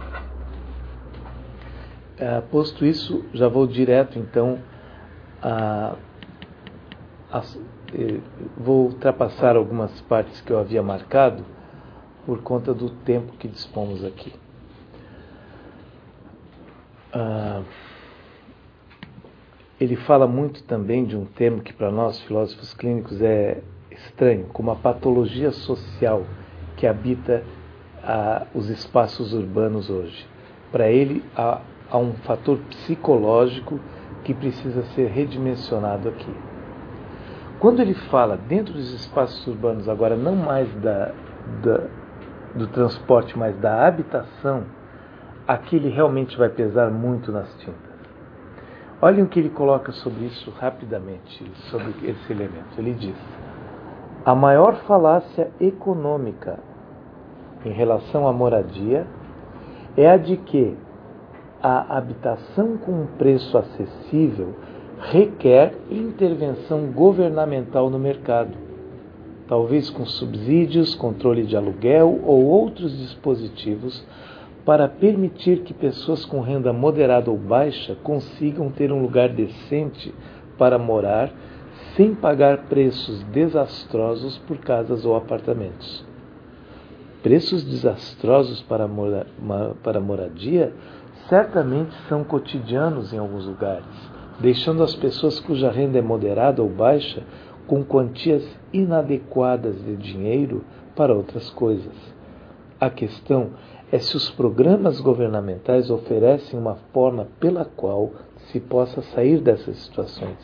É, posto isso, já vou direto então a, a, vou ultrapassar algumas partes que eu havia marcado por conta do tempo que dispomos aqui. Ah, ele fala muito também de um termo que para nós filósofos clínicos é estranho, como a patologia social que habita ah, os espaços urbanos hoje. Para ele há, há um fator psicológico que precisa ser redimensionado aqui. Quando ele fala dentro dos espaços urbanos, agora não mais da, da, do transporte, mas da habitação, aqui ele realmente vai pesar muito nas tintas. Olhem o que ele coloca sobre isso rapidamente, sobre esse elemento. Ele diz: a maior falácia econômica em relação à moradia é a de que a habitação com um preço acessível requer intervenção governamental no mercado, talvez com subsídios, controle de aluguel ou outros dispositivos para permitir que pessoas com renda moderada ou baixa consigam ter um lugar decente para morar sem pagar preços desastrosos por casas ou apartamentos. Preços desastrosos para, mora, para moradia certamente são cotidianos em alguns lugares, deixando as pessoas cuja renda é moderada ou baixa com quantias inadequadas de dinheiro para outras coisas. A questão é se os programas governamentais oferecem uma forma pela qual se possa sair dessas situações.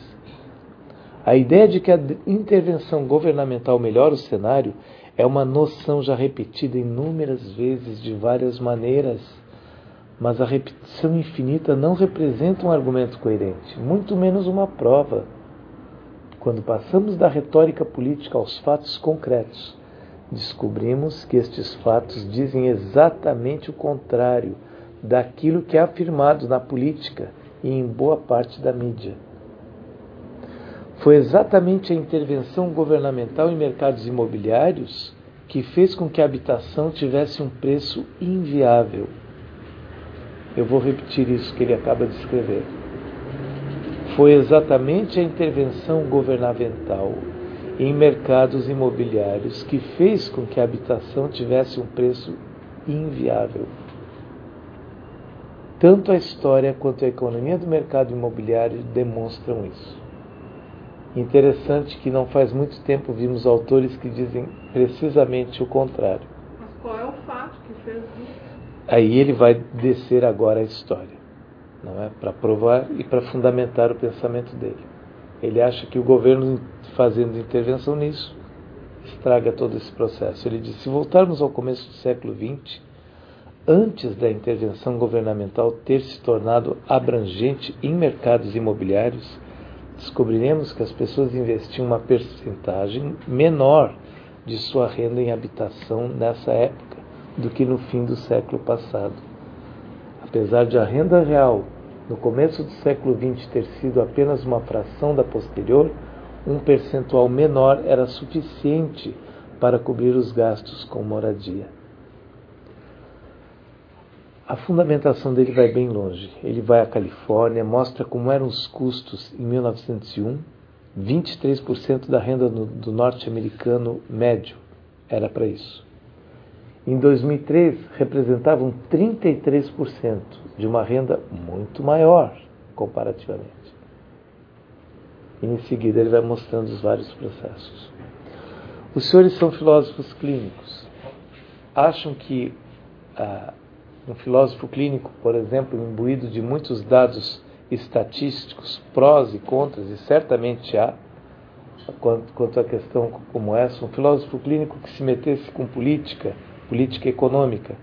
A ideia de que a intervenção governamental melhora o cenário é uma noção já repetida inúmeras vezes de várias maneiras, mas a repetição infinita não representa um argumento coerente, muito menos uma prova. Quando passamos da retórica política aos fatos concretos, descobrimos que estes fatos dizem exatamente o contrário daquilo que é afirmado na política e em boa parte da mídia. Foi exatamente a intervenção governamental em mercados imobiliários que fez com que a habitação tivesse um preço inviável. Eu vou repetir isso que ele acaba de escrever. Foi exatamente a intervenção governamental em mercados imobiliários que fez com que a habitação tivesse um preço inviável. Tanto a história quanto a economia do mercado imobiliário demonstram isso. Interessante que não faz muito tempo vimos autores que dizem precisamente o contrário. Mas qual é o fato que fez isso? Aí ele vai descer agora a história, não é? Para provar e para fundamentar o pensamento dele. Ele acha que o governo, fazendo intervenção nisso, estraga todo esse processo. Ele diz: se voltarmos ao começo do século vinte, antes da intervenção governamental ter se tornado abrangente em mercados imobiliários, descobriremos que as pessoas investiam uma percentagem menor de sua renda em habitação nessa época do que no fim do século passado. Apesar de a renda real no começo do século vinte ter sido apenas uma fração da posterior, um percentual menor era suficiente para cobrir os gastos com moradia. A fundamentação dele vai bem longe. Ele vai à Califórnia, mostra como eram os custos em mil novecentos e um. vinte e três por cento da renda do, do norte-americano médio era para isso. Em dois mil e três, representavam trinta e três por cento de uma renda muito maior, comparativamente. E em seguida ele vai mostrando os vários processos. Os senhores são filósofos clínicos. Acham que ah, um filósofo clínico, por exemplo, imbuído de muitos dados estatísticos, prós e contras, e certamente há, quanto, quanto a questão como essa, um filósofo clínico que se metesse com política, política econômica,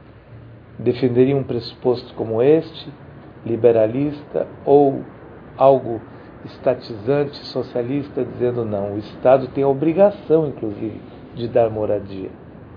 defenderia um pressuposto como este, liberalista, ou algo estatizante, socialista, dizendo não, o Estado tem a obrigação, inclusive, de dar moradia.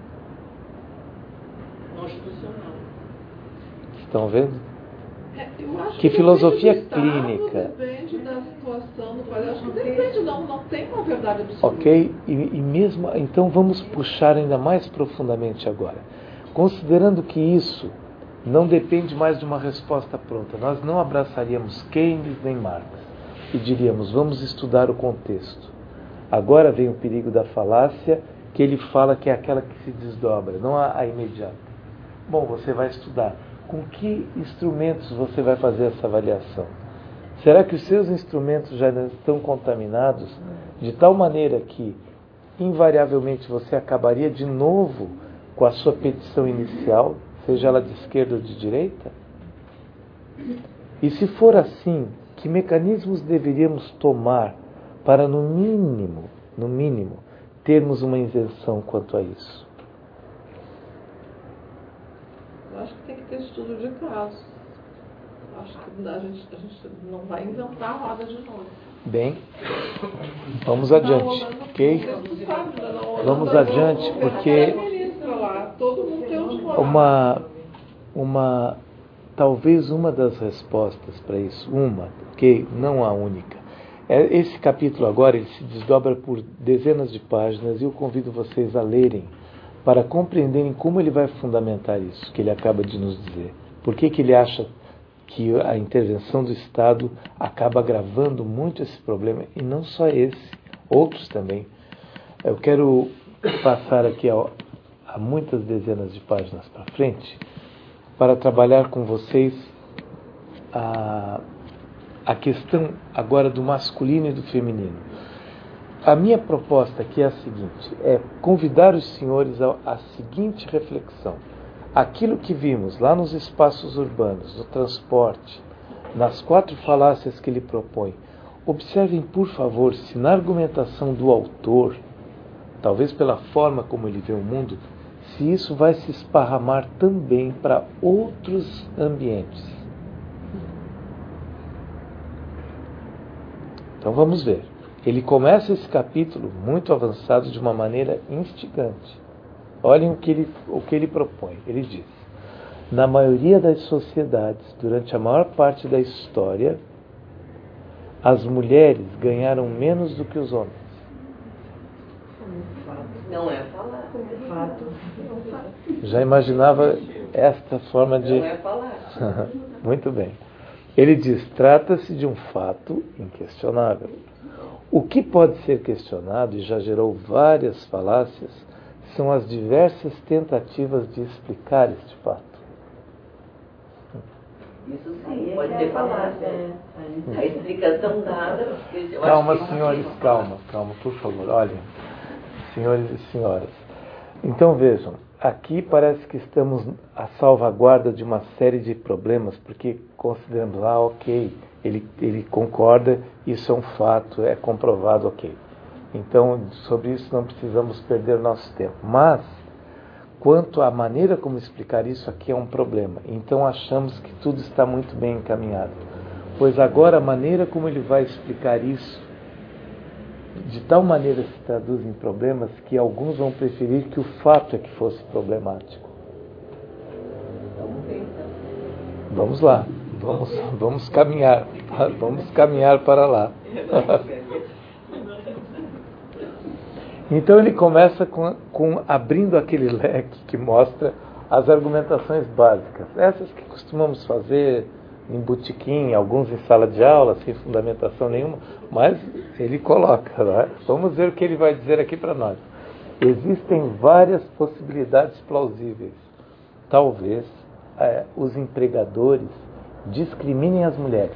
Constitucional. Estão vendo? É, eu acho Que filosofia depende do clínica. Estado, depende da situação do país. Acho que depende, não, não tem uma verdade absoluta. Ok? E, e mesmo, então vamos puxar ainda mais profundamente agora. Considerando que isso não depende mais de uma resposta pronta, nós não abraçaríamos Keynes nem Marx e diríamos, vamos estudar o contexto. Agora vem o perigo da falácia, que ele fala que é aquela que se desdobra, não a, a imediata. Bom, você vai estudar. Com que instrumentos você vai fazer essa avaliação? Será que os seus instrumentos já estão contaminados de tal maneira que, invariavelmente, você acabaria de novo com a sua petição inicial, seja ela de esquerda ou de direita? E se for assim, que mecanismos deveríamos tomar para, no mínimo, no mínimo, termos uma isenção quanto a isso? Eu acho que tem que ter estudo de casos. Acho que a gente, a gente não vai inventar a roda de novo. Bem, vamos adiante, ok? Vamos adiante, porque uma, uma, talvez uma das respostas para isso, uma, ok? Não a única. Esse capítulo agora ele se desdobra por dezenas de páginas e eu convido vocês a lerem para compreenderem como ele vai fundamentar isso que ele acaba de nos dizer. Por que que ele acha que a intervenção do Estado acaba agravando muito esse problema, e não só esse, outros também. Eu quero passar aqui a, a muitas dezenas de páginas para frente para trabalhar com vocês a, a questão agora do masculino e do feminino. A minha proposta aqui é a seguinte, é convidar os senhores a, a seguinte reflexão. Aquilo que vimos lá nos espaços urbanos, no transporte, nas quatro falácias que ele propõe, observem, por favor, se na argumentação do autor, talvez pela forma como ele vê o mundo, se isso vai se esparramar também para outros ambientes. Então vamos ver. Ele começa esse capítulo muito avançado de uma maneira instigante. Olhem o que ele, o que ele propõe. Ele diz, na maioria das sociedades, durante a maior parte da história, as mulheres ganharam menos do que os homens. Não é falar, é fato. Já imaginava esta forma de... Não é falar. Muito bem. Ele diz, trata-se de um fato inquestionável. O que pode ser questionado, e já gerou várias falácias, são as diversas tentativas de explicar este fato. Isso sim, pode ter falado. Né? A explicação dada... Calma, senhores, calma, calma, por favor. Olhem, senhores e senhoras. Então vejam, aqui parece que estamos à salvaguarda de uma série de problemas, porque consideramos, ah, ok, ele, ele concorda, isso é um fato, é comprovado, ok. Então, sobre isso não precisamos perder nosso tempo. Mas, quanto à maneira como explicar isso, aqui é um problema. Então, achamos que tudo está muito bem encaminhado. Pois agora, a maneira como ele vai explicar isso, de tal maneira se traduz em problemas, que alguns vão preferir que o fato é que fosse problemático. Vamos lá. Vamos, vamos caminhar. Vamos caminhar para lá. Então ele começa com, com abrindo aquele leque que mostra as argumentações básicas, essas que costumamos fazer em botequim, alguns em sala de aula, sem fundamentação nenhuma, mas ele coloca, né? Vamos ver o que ele vai dizer aqui para nós. Existem várias possibilidades plausíveis. Talvez é, os empregadores discriminem as mulheres.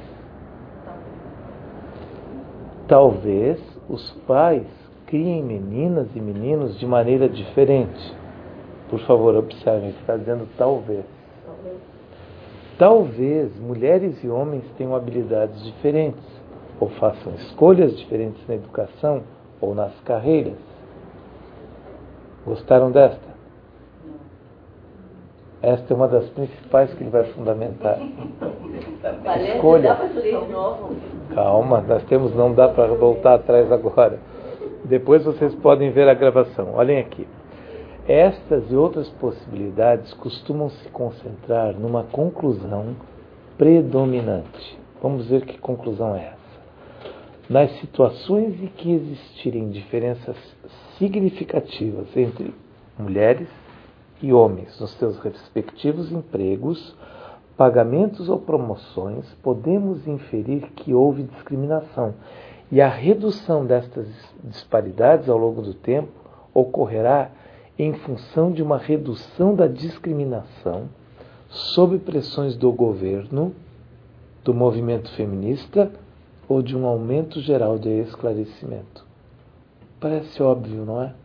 Talvez os pais criem meninas e meninos de maneira diferente. Por favor, observem, ele está dizendo talvez. Talvez. Talvez mulheres e homens tenham habilidades diferentes, ou façam escolhas diferentes na educação ou nas carreiras. Gostaram desta? Esta é uma das principais que ele vai fundamentar. Escolha. Calma, nós temos, não dá para voltar atrás agora. Depois vocês podem ver a gravação. Olhem aqui. Estas e outras possibilidades costumam se concentrar numa conclusão predominante. Vamos ver que conclusão é essa. Nas situações em que existirem diferenças significativas entre mulheres e homens nos seus respectivos empregos, pagamentos ou promoções, podemos inferir que houve discriminação, e a redução destas disparidades ao longo do tempo ocorrerá em função de uma redução da discriminação sob pressões do governo, do movimento feminista ou de um aumento geral de esclarecimento. Parece óbvio, não é?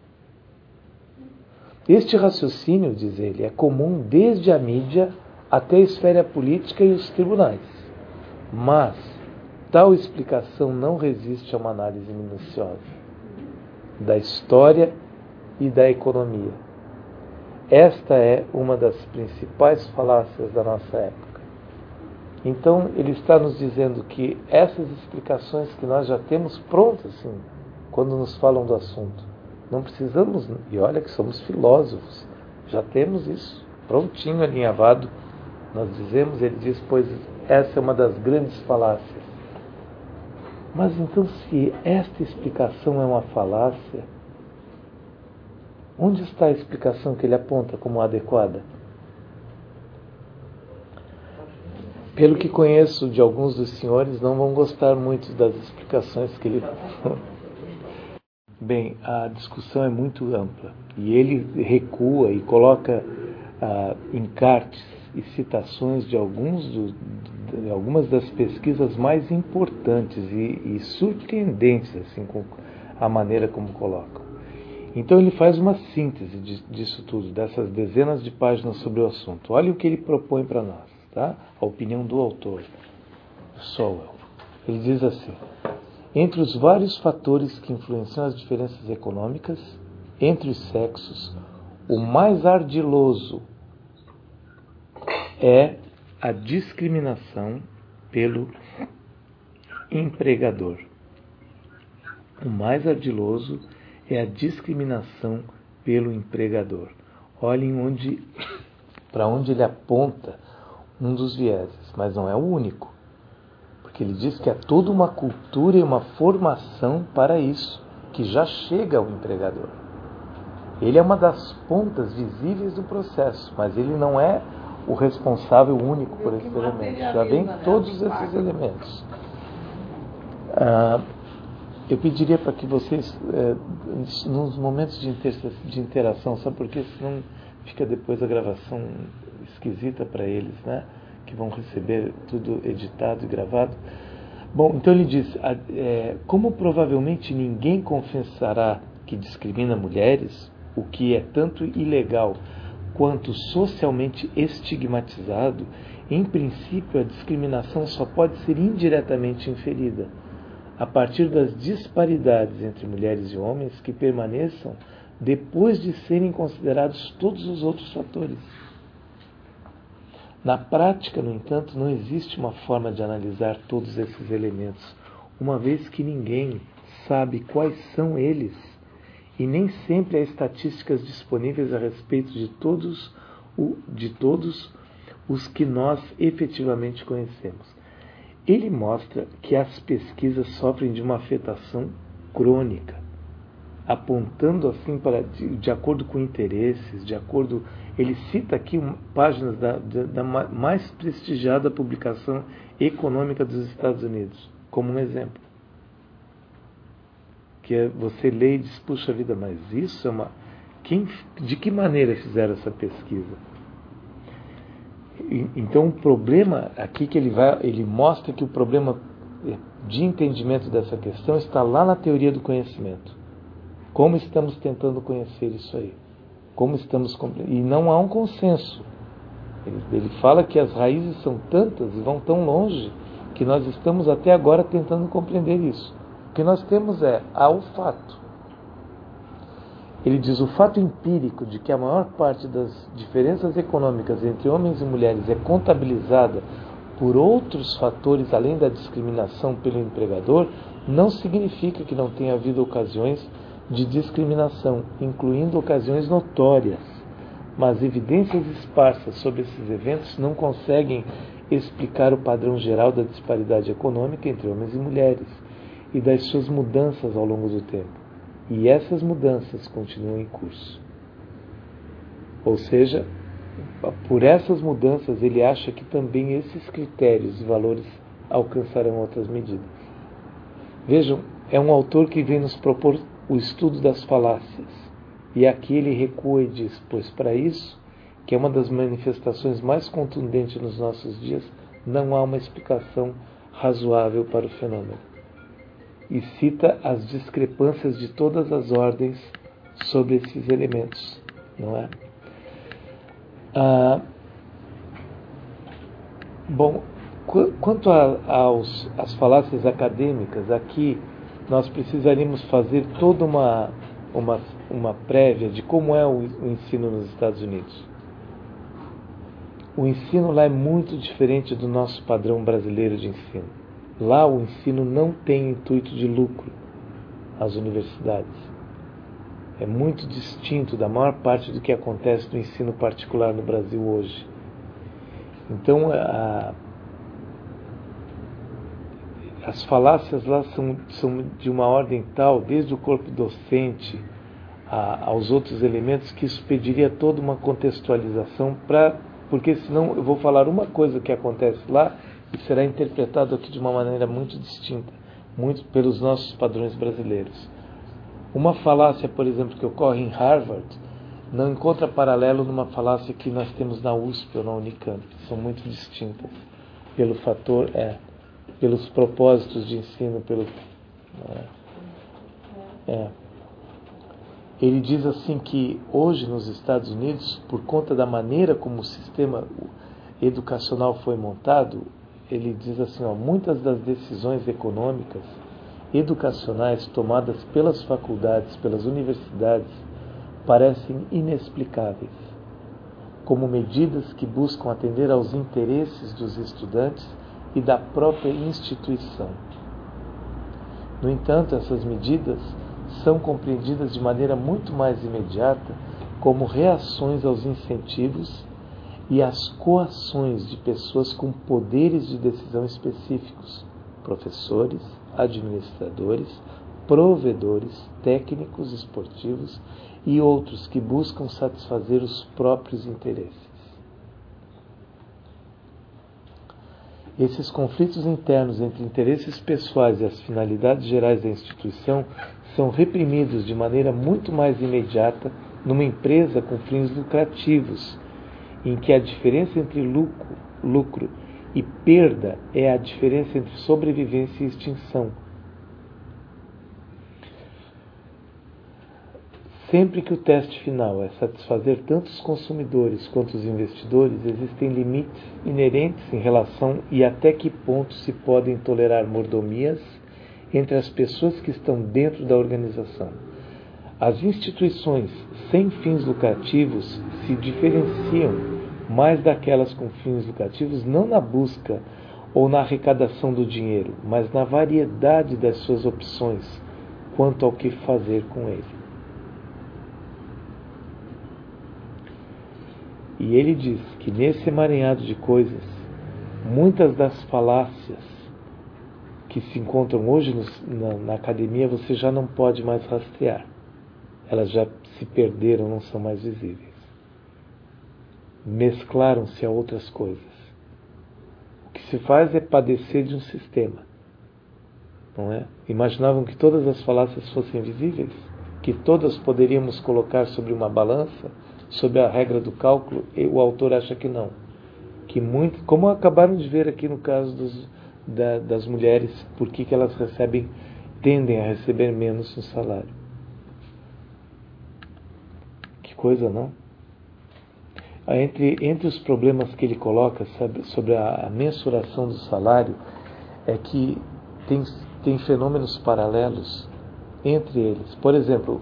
Este raciocínio, diz ele, é comum desde a mídia até a esfera política e os tribunais. Mas tal explicação não resiste a uma análise minuciosa da história e da economia. Esta é uma das principais falácias da nossa época. Então, ele está nos dizendo que essas explicações que nós já temos prontas, assim, quando nos falam do assunto, não precisamos, e olha que somos filósofos, já temos isso prontinho, alinhavado. Nós dizemos, ele diz, pois essa é uma das grandes falácias. Mas então, se esta explicação é uma falácia, onde está a explicação que ele aponta como adequada? Pelo que conheço de alguns dos senhores, não vão gostar muito das explicações que ele... Bem, a discussão é muito ampla. E ele recua e coloca ah, encartes e citações de, alguns do, de algumas das pesquisas mais importantes e, e surpreendentes, assim, com a maneira como colocam. Então ele faz uma síntese de, disso tudo, dessas dezenas de páginas sobre o assunto. Olha o que ele propõe para nós. Tá? A opinião do autor, Sowell. Ele diz assim: entre os vários fatores que influenciam as diferenças econômicas entre os sexos, o mais ardiloso é a discriminação pelo empregador. O mais ardiloso é a discriminação pelo empregador. Olhem onde, para onde ele aponta um dos vieses, mas não é o único, porque ele diz que há toda uma cultura e uma formação para isso, que já chega ao empregador. Ele é uma das pontas visíveis do processo, mas ele não é o responsável único por esses elementos. Já vem todos esses elementos. Ah, eu pediria para que vocês, eh, nos momentos de, inter- de interação, sabe por quê? Senão fica depois a gravação esquisita para eles, né? Que vão receber tudo editado e gravado. Bom, então ele diz, é, como provavelmente ninguém confessará que discrimina mulheres, o que é tanto ilegal quanto socialmente estigmatizado, em princípio a discriminação só pode ser indiretamente inferida, a partir das disparidades entre mulheres e homens que permaneçam depois de serem considerados todos os outros fatores. Na prática, no entanto, não existe uma forma de analisar todos esses elementos, uma vez que ninguém sabe quais são eles, e nem sempre há estatísticas disponíveis a respeito de todos, o, de todos os que nós efetivamente conhecemos. Ele mostra que as pesquisas sofrem de uma afetação crônica, apontando assim para, de, de acordo com interesses, de acordo... Ele cita aqui um, páginas da, da, da mais prestigiada publicação econômica dos Estados Unidos, como um exemplo. Que é, você lê e diz, puxa vida, mas isso é uma... Quem, de que maneira fizeram essa pesquisa? E, então o problema aqui que ele, vai, ele mostra que o problema de entendimento dessa questão está lá na teoria do conhecimento. Como estamos tentando conhecer isso aí? Como estamos e não há um consenso. Ele, ele fala que as raízes são tantas e vão tão longe que nós estamos até agora tentando compreender isso. O que nós temos é há o fato. Ele diz o fato empírico de que a maior parte das diferenças econômicas entre homens e mulheres é contabilizada por outros fatores além da discriminação pelo empregador, não significa que não tenha havido ocasiões de discriminação, incluindo ocasiões notórias. Mas evidências esparsas sobre esses eventos não conseguem explicar o padrão geral da disparidade econômica entre homens e mulheres e das suas mudanças ao longo do tempo. E essas mudanças continuam em curso. Ou seja, por essas mudanças ele acha que também esses critérios e valores alcançarão outras medidas. Vejam, é um autor que vem nos propor o estudo das falácias. E aqui ele recua e diz, pois para isso, que é uma das manifestações mais contundentes nos nossos dias, não há uma explicação razoável para o fenômeno. E cita as discrepâncias de todas as ordens sobre esses elementos, não é? Ah, bom, qu- quanto a, aos, às falácias acadêmicas, aqui nós precisaríamos fazer toda uma, uma, uma prévia de como é o, o ensino nos Estados Unidos. O ensino lá é muito diferente do nosso padrão brasileiro de ensino. Lá o ensino não tem intuito de lucro, as universidades. É muito distinto da maior parte do que acontece no ensino particular no Brasil hoje. Então, a, as falácias lá são, são de uma ordem tal, desde o corpo docente a, aos outros elementos, que isso pediria toda uma contextualização, pra, porque senão eu vou falar uma coisa que acontece lá e será interpretado aqui de uma maneira muito distinta, muito pelos nossos padrões brasileiros. Uma falácia, por exemplo, que ocorre em Harvard, não encontra paralelo numa falácia que nós temos na U S P ou na Unicamp. São muito distintas pelo fator, é, pelos propósitos de ensino, pelo... É, é. Ele diz assim que hoje nos Estados Unidos, por conta da maneira como o sistema educacional foi montado, ele diz assim, ó, muitas das decisões econômicas educacionais tomadas pelas faculdades, pelas universidades, parecem inexplicáveis, como medidas que buscam atender aos interesses dos estudantes e da própria instituição. No entanto, essas medidas são compreendidas de maneira muito mais imediata como reações aos incentivos e às coações de pessoas com poderes de decisão específicos, professores, administradores, provedores, técnicos esportivos e outros que buscam satisfazer os próprios interesses. Esses conflitos internos entre interesses pessoais e as finalidades gerais da instituição são reprimidos de maneira muito mais imediata numa empresa com fins lucrativos, em que a diferença entre lucro, lucro e perda é a diferença entre sobrevivência e extinção. Sempre que o teste final é satisfazer tanto os consumidores quanto os investidores, existem limites inerentes em relação e até que ponto se podem tolerar mordomias entre as pessoas que estão dentro da organização. As instituições sem fins lucrativos se diferenciam mais daquelas com fins lucrativos não na busca ou na arrecadação do dinheiro, mas na variedade das suas opções quanto ao que fazer com ele. E ele diz que nesse emaranhado de coisas, muitas das falácias que se encontram hoje no, na, na academia você já não pode mais rastrear. Elas já se perderam, não são mais visíveis. Mesclaram-se a outras coisas. O que se faz é padecer de um sistema. Não é? Imaginavam que todas as falácias fossem visíveis? Que todas poderíamos colocar sobre uma balança, sobre a regra do cálculo? E o autor acha que não. Que muito, como acabaram de ver aqui no caso dos, da, das mulheres, por que que elas recebem, tendem a receber menos no salário. Que coisa, não? Entre, entre os problemas que ele coloca, sabe, sobre a, a mensuração do salário, é que tem, tem fenômenos paralelos entre eles. Por exemplo,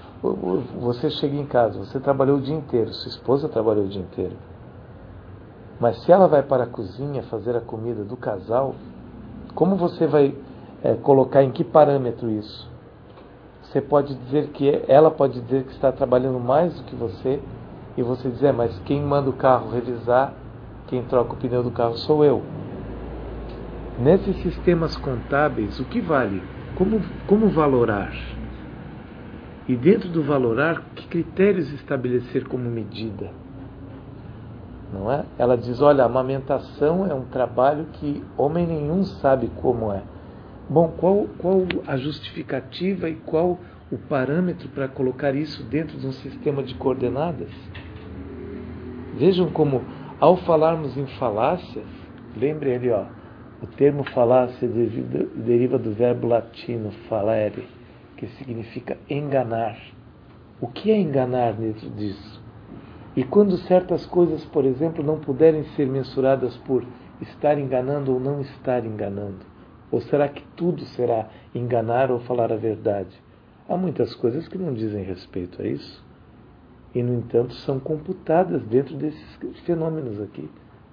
você chega em casa, você trabalhou o dia inteiro, sua esposa trabalhou o dia inteiro. Mas se ela vai para a cozinha fazer a comida do casal, como você vai é, colocar em que parâmetro isso? Você pode dizer que ela pode dizer que está trabalhando mais do que você, e você dizer, mas quem manda o carro revisar, quem troca o pneu do carro sou eu. Nesses sistemas contábeis, o que vale? Como, como valorar? E dentro do valorar, que critérios estabelecer como medida? Não é? Ela diz, olha, a amamentação é um trabalho que homem nenhum sabe como é. Bom, qual, qual a justificativa e qual o parâmetro para colocar isso dentro de um sistema de coordenadas? Vejam como, ao falarmos em falácias, lembre ali, ó, o termo falácia deriva do verbo latino falere, que significa enganar. O que é enganar dentro disso? E quando certas coisas, por exemplo, não puderem ser mensuradas por estar enganando ou não estar enganando? Ou será que tudo será enganar ou falar a verdade? Há muitas coisas que não dizem respeito a isso. E, no entanto, são computadas dentro desses fenômenos aqui.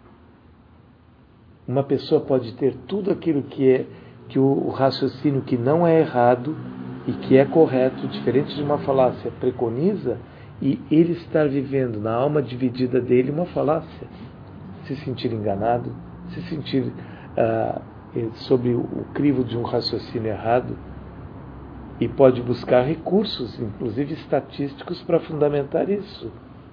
Uma pessoa pode ter tudo aquilo que é que o, o raciocínio que não é errado e que é correto, diferente de uma falácia, preconiza, e ele estar vivendo na alma dividida dele uma falácia. Se sentir enganado, se sentir ah, sobre o, o crivo de um raciocínio errado, e pode buscar recursos, inclusive estatísticos, para fundamentar isso.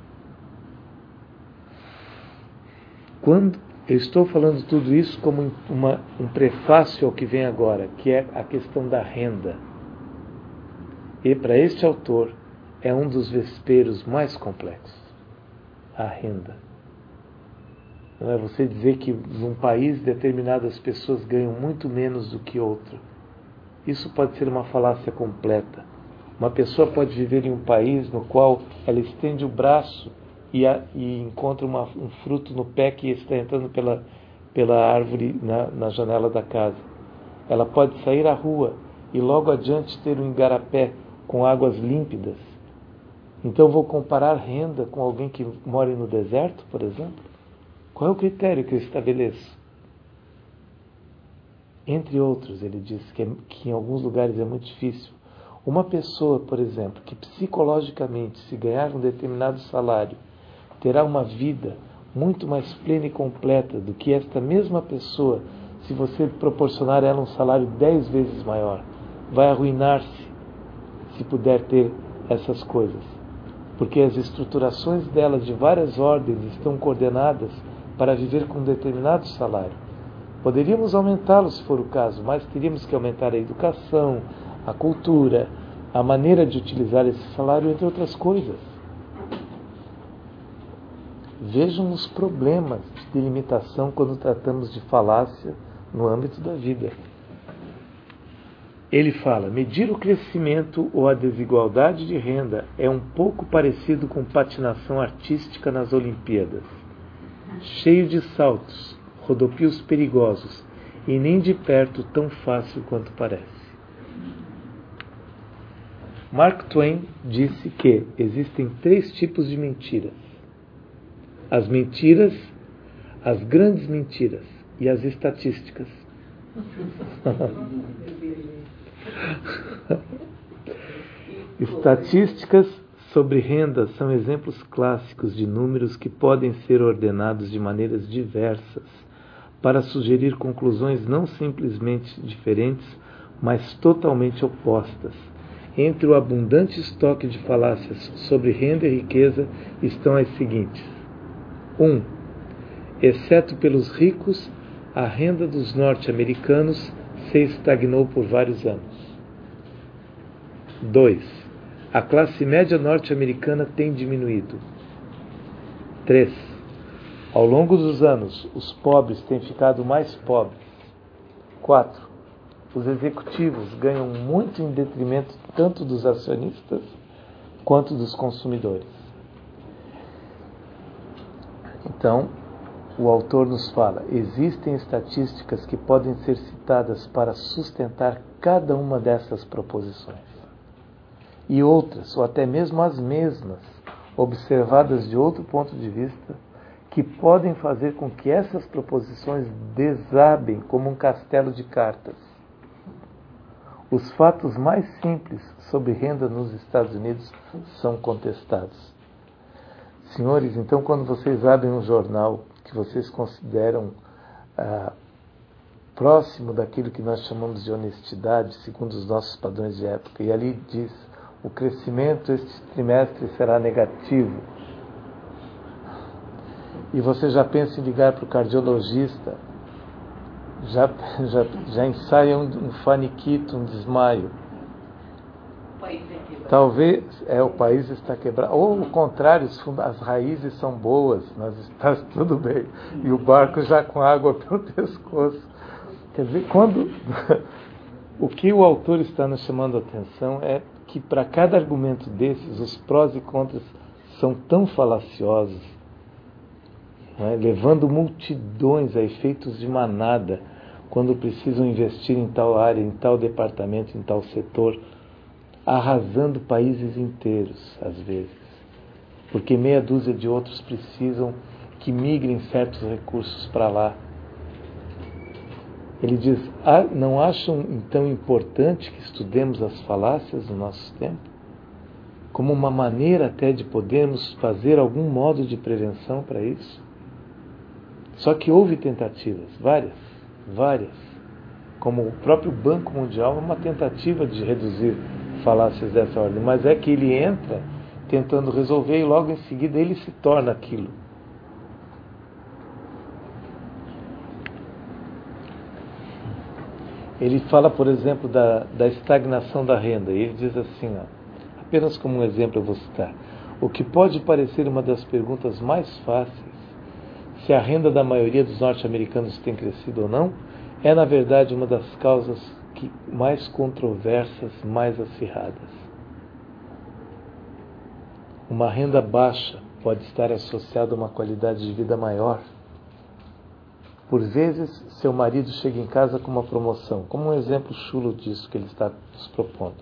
Quando eu estou falando tudo isso como uma, um prefácio ao que vem agora, que é a questão da renda. E para este autor é um dos vesperos mais complexos, a renda. Não é você dizer que num país determinadas pessoas ganham muito menos do que outro. Isso pode ser uma falácia completa. Uma pessoa pode viver em um país no qual ela estende o braço e, a, e encontra uma, um fruto no pé que está entrando pela, pela árvore na, na janela da casa. Ela pode sair à rua e logo adiante ter um igarapé com águas límpidas. Então vou comparar renda com alguém que mora no deserto, por exemplo? Qual é o critério que eu estabeleço? Entre outros, ele diz que, é, que em alguns lugares é muito difícil. Uma pessoa, por exemplo, que psicologicamente, se ganhar um determinado salário, terá uma vida muito mais plena e completa do que esta mesma pessoa, se você proporcionar a ela um salário dez vezes maior. Vai arruinar-se se puder ter essas coisas. Porque as estruturações dela de várias ordens estão coordenadas para viver com um determinado salário. Poderíamos aumentá-lo se for o caso, mas teríamos que aumentar a educação, a cultura, a maneira de utilizar esse salário, entre outras coisas. Vejam os problemas de limitação quando tratamos de falácia no âmbito da vida. Ele fala, medir o crescimento ou a desigualdade de renda é um pouco parecido com patinação artística nas Olimpíadas. Cheio de saltos, rodopios perigosos, e nem de perto tão fácil quanto parece. Mark Twain disse que existem três tipos de mentiras. As mentiras, as grandes mentiras e as estatísticas. Estatísticas sobre renda são exemplos clássicos de números que podem ser ordenados de maneiras diversas para sugerir conclusões não simplesmente diferentes, mas totalmente opostas. Entre o abundante estoque de falácias sobre renda e riqueza estão as seguintes. um. Exceto pelos ricos, a renda dos norte-americanos se estagnou por vários anos. dois. A classe média norte-americana tem diminuído. três. Ao longo dos anos, os pobres têm ficado mais pobres. quatro. Os executivos ganham muito em detrimento tanto dos acionistas quanto dos consumidores. Então, o autor nos fala, existem estatísticas que podem ser citadas para sustentar cada uma dessas proposições. E outras, ou até mesmo as mesmas, observadas de outro ponto de vista, que podem fazer com que essas proposições desabem como um castelo de cartas. Os fatos mais simples sobre renda nos Estados Unidos são contestados. Senhores, então quando vocês abrem um jornal que vocês consideram ah, próximo daquilo que nós chamamos de honestidade, segundo os nossos padrões de época, e ali diz, o crescimento este trimestre será negativo, e você já pensa em ligar para o cardiologista, já, já, já ensaia um, um faniquito, um desmaio. Talvez é, o país está quebrado. Ou o contrário, as raízes são boas, nós está tudo bem. E o barco já com água pelo pescoço. Quer dizer, quando o que o autor está nos chamando a atenção é que para cada argumento desses, os prós e contras são tão falaciosos, né, levando multidões a efeitos de manada, quando precisam investir em tal área, em tal departamento, em tal setor, arrasando países inteiros, às vezes, porque meia dúzia de outros precisam que migrem certos recursos para lá. Ele diz, ah, não acham então importante que estudemos as falácias do nosso tempo? Como uma maneira até de podermos fazer algum modo de prevenção para isso? Só que houve tentativas, várias, várias. Como o próprio Banco Mundial, uma tentativa de reduzir falácias dessa ordem, mas é que ele entra tentando resolver e logo em seguida ele se torna aquilo. Ele fala, por exemplo, da, da estagnação da renda, e ele diz assim, ó, apenas como um exemplo eu vou citar, o que pode parecer uma das perguntas mais fáceis, se a renda da maioria dos norte-americanos tem crescido ou não, é na verdade uma das causas que, mais controversas, mais acirradas. Uma renda baixa pode estar associada a uma qualidade de vida maior. Por vezes, seu marido chega em casa com uma promoção, como um exemplo chulo disso que ele está nos propondo.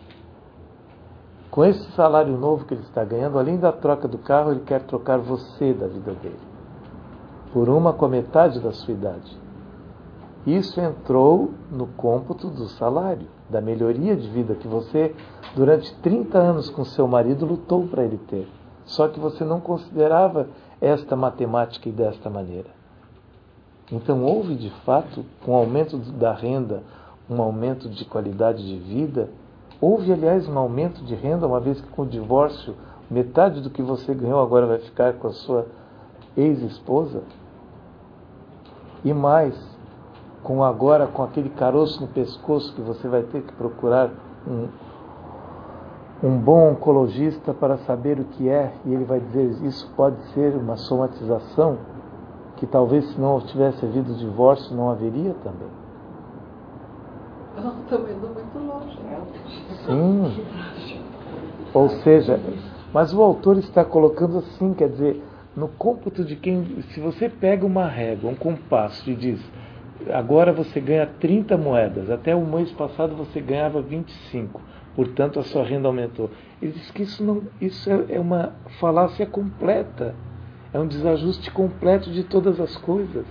Com esse salário novo que ele está ganhando, além da troca do carro, ele quer trocar você da vida dele, por uma com a metade da sua idade. Isso entrou no cômputo do salário, da melhoria de vida que você, durante trinta anos com seu marido, lutou para ele ter. Só que você não considerava esta matemática e desta maneira. Então houve, de fato, com o aumento da renda, um aumento de qualidade de vida. Houve, aliás, um aumento de renda, uma vez que com o divórcio, metade do que você ganhou agora vai ficar com a sua ex-esposa. E mais, com agora, com aquele caroço no pescoço que você vai ter que procurar um, um bom oncologista para saber o que é, e ele vai dizer, isso pode ser uma somatização, que talvez se não tivesse havido divórcio não haveria também. Eu estou indo muito longe. Sim. Ou seja, mas o autor está colocando assim, quer dizer, no cômputo de quem, se você pega uma régua, um compasso e diz, agora você ganha trinta moedas, até o mês passado você ganhava vinte e cinco, portanto a sua renda aumentou. Ele diz que isso, não, isso é uma falácia completa, é um desajuste completo de todas as coisas.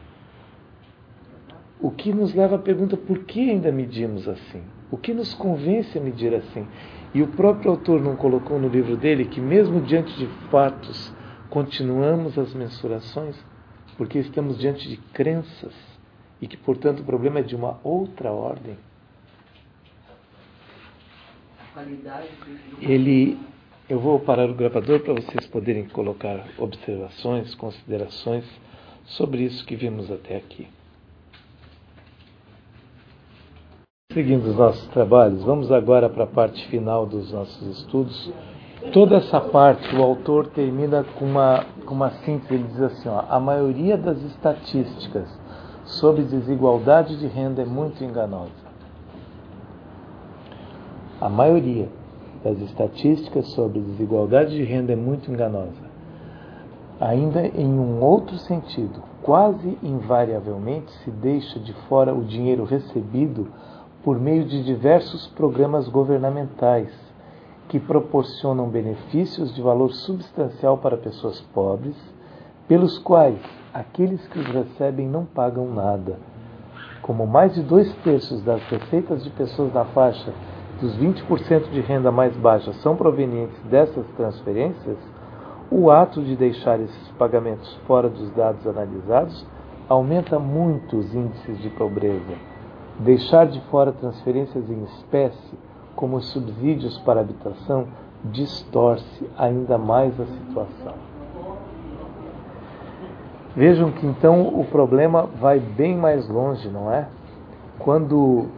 O que nos leva à pergunta, por que ainda medimos assim? O que nos convence a medir assim? E o próprio autor não colocou no livro dele que mesmo diante de fatos, continuamos as mensurações, porque estamos diante de crenças, e que, portanto, o problema é de uma outra ordem. Ele, eu vou parar o gravador para vocês poderem colocar observações, considerações sobre isso que vimos até aqui. Seguindo os nossos trabalhos, vamos agora para a parte final dos nossos estudos. Toda essa parte, o autor termina com uma, com uma síntese. Ele diz assim, ó, a maioria das estatísticas sobre desigualdade de renda é muito enganosa. A maioria das estatísticas sobre desigualdade de renda é muito enganosa. Ainda em um outro sentido, quase invariavelmente se deixa de fora o dinheiro recebido por meio de diversos programas governamentais que proporcionam benefícios de valor substancial para pessoas pobres, pelos quais aqueles que os recebem não pagam nada. Como mais de dois terços das receitas de pessoas na faixa dos vinte por cento de renda mais baixa são provenientes dessas transferências, o ato de deixar esses pagamentos fora dos dados analisados aumenta muito os índices de pobreza. Deixar de fora transferências em espécie, como os subsídios para habitação, distorce ainda mais a situação. Vejam que então o problema vai bem mais longe, não é? Quando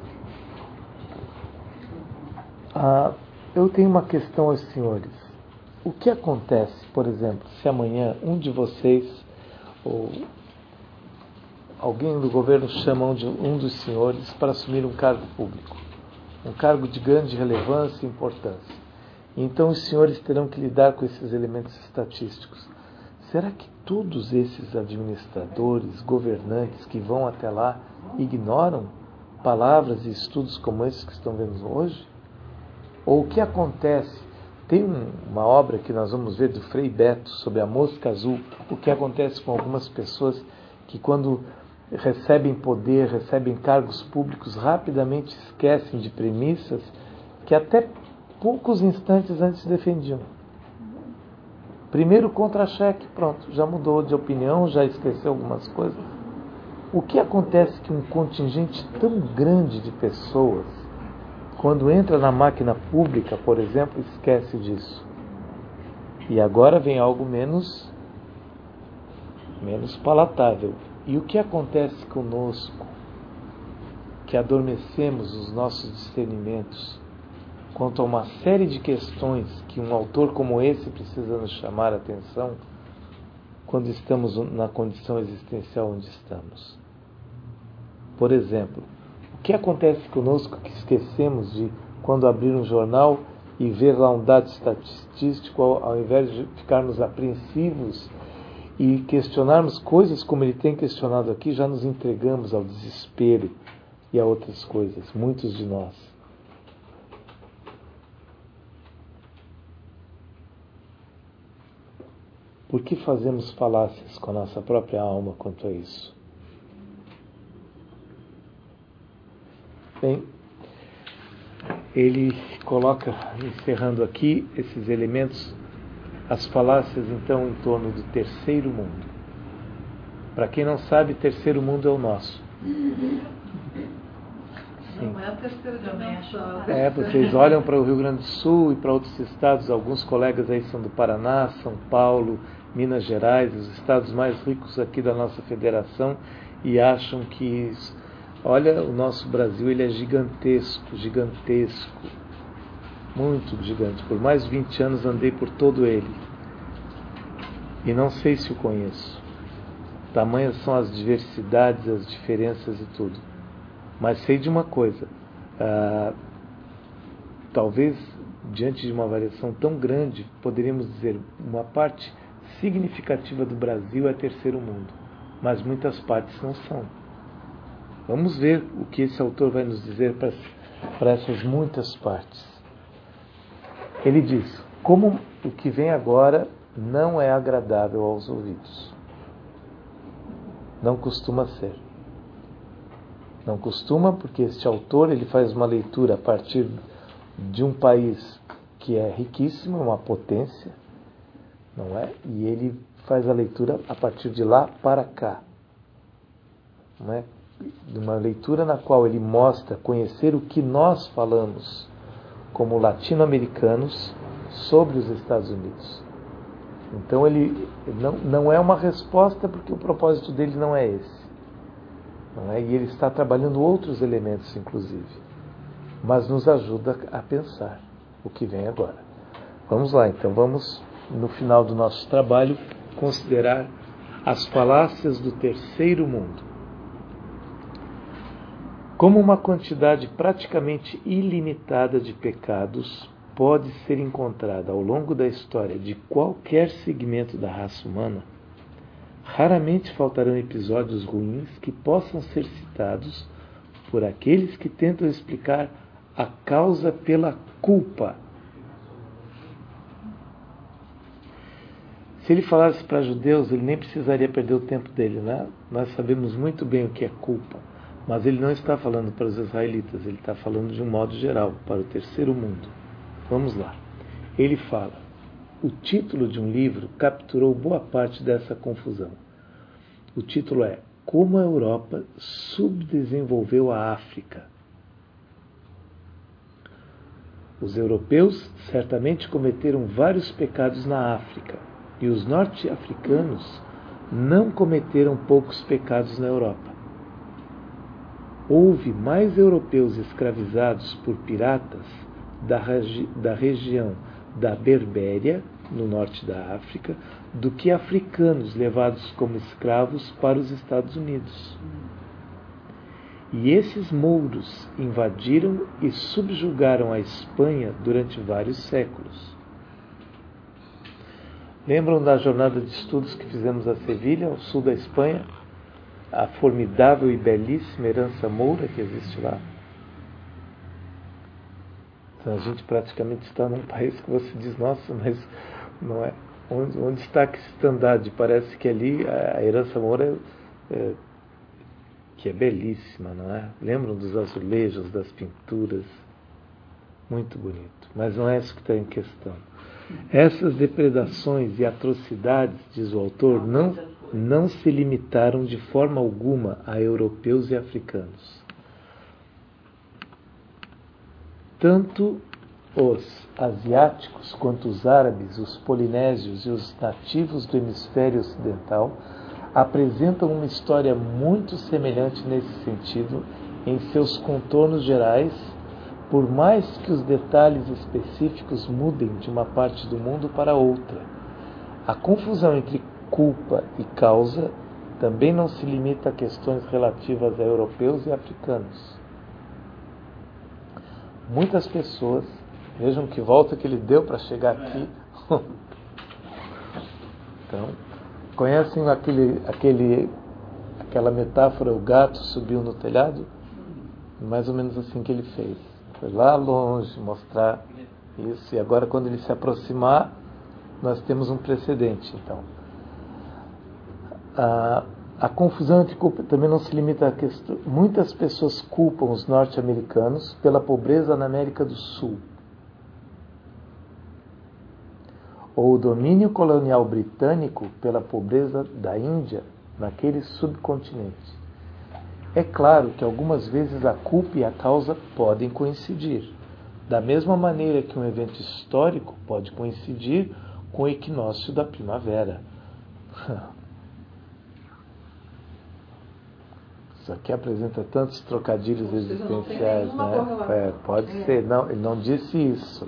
ah, eu tenho uma questão aos senhores. O que acontece, por exemplo, se amanhã um de vocês ou alguém do governo chama um, de, um dos senhores para assumir um cargo público, um cargo de grande relevância e importância. Então os senhores terão que lidar com esses elementos estatísticos. Será que todos esses administradores, governantes que vão até lá ignoram palavras e estudos como esses que estão vendo hoje? Ou o que acontece? Tem uma obra que nós vamos ver do Frei Beto sobre a mosca azul, o que acontece com algumas pessoas que quando recebem poder, recebem cargos públicos, rapidamente esquecem de premissas que até poucos instantes antes defendiam. Primeiro contra-cheque, pronto, já mudou de opinião, já esqueceu algumas coisas. O que acontece que um contingente tão grande de pessoas, quando entra na máquina pública, por exemplo, esquece disso? E agora vem algo menos, menos palatável. E o que acontece conosco, que adormecemos os nossos discernimentos quanto a uma série de questões que um autor como esse precisa nos chamar a atenção quando estamos na condição existencial onde estamos? Por exemplo, o que acontece conosco que esquecemos de, quando abrir um jornal e ver lá um dado estatístico, ao, ao invés de ficarmos apreensivos e questionarmos coisas como ele tem questionado aqui, já nos entregamos ao desespero e a outras coisas, muitos de nós. Por que fazemos falácias com a nossa própria alma quanto a isso? Bem, ele coloca, encerrando aqui, esses elementos, as falácias então em torno do terceiro mundo. Para quem não sabe, terceiro mundo é o nosso. Sim. Não é a terceira dimensão. É, vocês olham para o Rio Grande do Sul e para outros estados, alguns colegas aí são do Paraná, São Paulo, Minas Gerais, os estados mais ricos aqui da nossa federação, e acham que, olha, o nosso Brasil ele é gigantesco, gigantesco, muito gigante. Por mais de vinte anos andei por todo ele e não sei se o conheço. Tamanhas são as diversidades, as diferenças e tudo. Mas sei de uma coisa, ah, talvez diante de uma variação tão grande, poderíamos dizer uma parte significativa do Brasil é terceiro mundo, mas muitas partes não são. Vamos ver o que esse autor vai nos dizer para, para essas muitas partes. Ele diz, como o que vem agora não é agradável aos ouvidos. Não costuma ser. Não costuma porque este autor ele faz uma leitura a partir de um país que é riquíssimo, uma potência, não é? E ele faz a leitura a partir de lá para cá, não é? De uma leitura na qual ele mostra conhecer o que nós falamos como latino-americanos sobre os Estados Unidos. Então ele não, não é uma resposta porque o propósito dele não é esse, não é? E ele está trabalhando outros elementos inclusive, mas nos ajuda a pensar o que vem agora. Vamos lá, então, vamos no final do nosso trabalho considerar as falácias do terceiro mundo. Como uma quantidade praticamente ilimitada de pecados pode ser encontrada ao longo da história de qualquer segmento da raça humana, raramente faltarão episódios ruins que possam ser citados por aqueles que tentam explicar a causa pela culpa. Se ele falasse para judeus, ele nem precisaria perder o tempo dele, né? Nós sabemos muito bem o que é culpa, mas ele não está falando para os israelitas, ele está falando de um modo geral, para o terceiro mundo. Vamos lá. Ele fala: o título de um livro capturou boa parte dessa confusão. O título é Como a Europa subdesenvolveu a África. Os europeus certamente cometeram vários pecados na África, e os norte-africanos não cometeram poucos pecados na Europa. Houve mais europeus escravizados por piratas da, regi- da região da Berbéria, no norte da África, do que africanos levados como escravos para os Estados Unidos. E esses mouros invadiram e subjugaram a Espanha durante vários séculos. Lembram da jornada de estudos que fizemos a Sevilha, ao sul da Espanha? A formidável e belíssima herança moura que existe lá? Então a gente praticamente está num país que você diz, nossa, mas não é. Onde, onde está que estandarte? Parece que ali a herança moura é, é, que é belíssima, não é? Lembram dos azulejos, das pinturas? Muito bonito. Mas não é isso que está em questão. Essas depredações e atrocidades, diz o autor, não, não se limitaram de forma alguma a europeus e africanos. Tanto os asiáticos quanto os árabes, os polinésios e os nativos do hemisfério ocidental apresentam uma história muito semelhante nesse sentido em seus contornos gerais, por mais que os detalhes específicos mudem de uma parte do mundo para outra. A confusão entre culpa e causa também não se limita a questões relativas a europeus e africanos. Muitas pessoas, vejam que volta que ele deu para chegar aqui. Então, conhecem aquele, aquele, aquela metáfora, o gato subiu no telhado? Mais ou menos assim que ele fez. Foi lá longe mostrar isso, e agora quando ele se aproximar, nós temos um precedente. Então, a, a confusão entre culpa também não se limita a questão. Muitas pessoas culpam os norte-americanos pela pobreza na América do Sul, ou o domínio colonial britânico pela pobreza da Índia naquele subcontinente. É claro que algumas vezes a culpa e a causa podem coincidir, da mesma maneira que um evento histórico pode coincidir com o equinócio da primavera. Isso aqui apresenta tantos trocadilhos existenciais, né? É, pode ser. Não, ele não disse isso.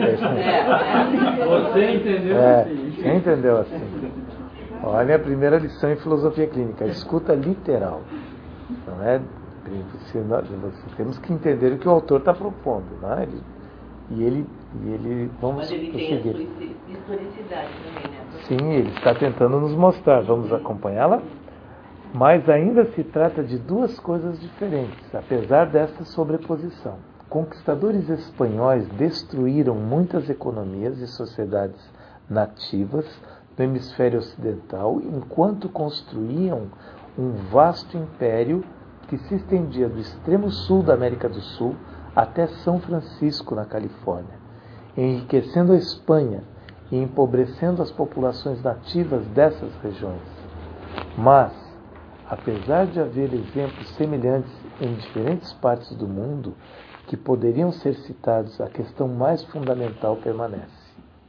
Você entendeu é, assim. Você entendeu assim. Olha a primeira lição em filosofia clínica, a escuta literal. Não é? Você, nós, temos que entender o que o autor está propondo, né? Ele, e ele, e ele, vamos Mas ele prosseguir. tem a sua historicidade também, né? Sim, ele está tentando nos mostrar. Vamos acompanhá-la? Mas ainda se trata de duas coisas diferentes, apesar dessa sobreposição. Conquistadores espanhóis destruíram muitas economias e sociedades nativas no hemisfério ocidental, enquanto construíam um vasto império que se estendia do extremo sul da América do Sul até São Francisco, na Califórnia, enriquecendo a Espanha e empobrecendo as populações nativas dessas regiões. Mas, apesar de haver exemplos semelhantes em diferentes partes do mundo que poderiam ser citados, a questão mais fundamental permanece.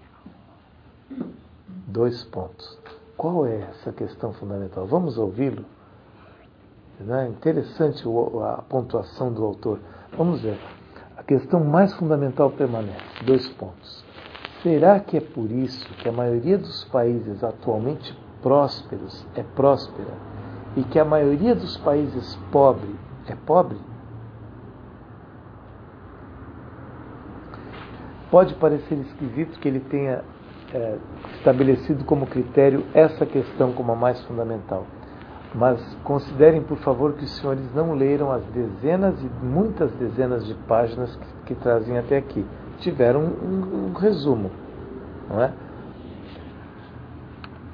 Dois pontos. Qual é essa questão fundamental? Vamos ouvi-lo? É interessante a pontuação do autor. Vamos ver. A questão mais fundamental permanece. Dois pontos. Será que é por isso que a maioria dos países atualmente prósperos é próspera e que a maioria dos países pobres é pobre? Pode parecer esquisito que ele tenha é, estabelecido como critério essa questão como a mais fundamental. Mas considerem, por favor, que os senhores não leram as dezenas e muitas dezenas de páginas que, que trazem até aqui. Tiveram um, um, um resumo, não é?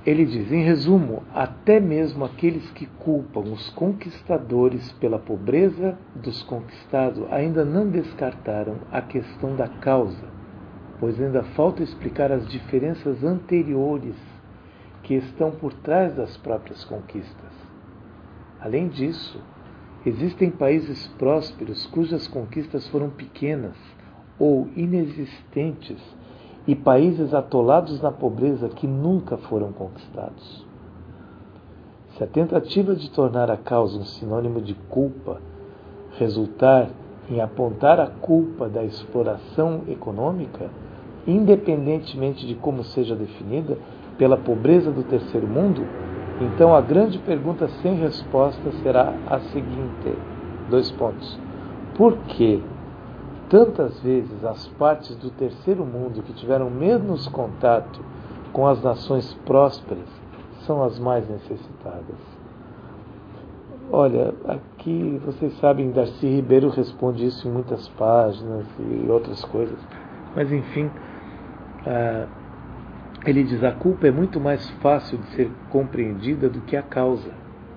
Ele diz, em resumo, até mesmo aqueles que culpam os conquistadores pela pobreza dos conquistados ainda não descartaram a questão da causa, pois ainda falta explicar as diferenças anteriores que estão por trás das próprias conquistas. Além disso, existem países prósperos cujas conquistas foram pequenas ou inexistentes e países atolados na pobreza que nunca foram conquistados. Se a tentativa de tornar a causa um sinônimo de culpa resultar em apontar a culpa da exploração econômica, independentemente de como seja definida, pela pobreza do terceiro mundo, então a grande pergunta sem resposta será a seguinte, dois pontos. Por que tantas vezes as partes do terceiro mundo que tiveram menos contato com as nações prósperas são as mais necessitadas? Olha, aqui vocês sabem, Darcy Ribeiro responde isso em muitas páginas e outras coisas, mas enfim, ah, ele diz, a culpa é muito mais fácil de ser compreendida do que a causa.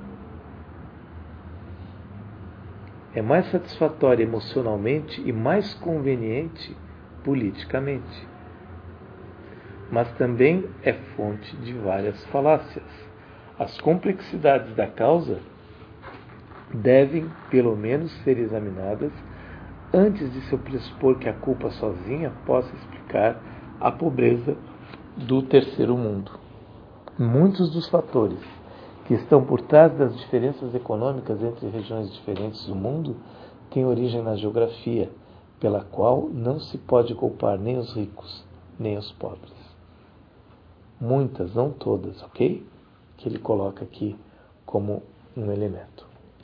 É mais satisfatória emocionalmente e mais conveniente politicamente. Mas também é fonte de várias falácias. As complexidades da causa devem, pelo menos, ser examinadas antes de se pressupor que a culpa sozinha possa explicar a pobreza do terceiro mundo. Muitos dos fatores que estão por trás das diferenças econômicas entre regiões diferentes do mundo têm origem na geografia, pela qual não se pode culpar nem os ricos, nem os pobres. Muitas, não todas, ok? Que ele coloca aqui como um elemento.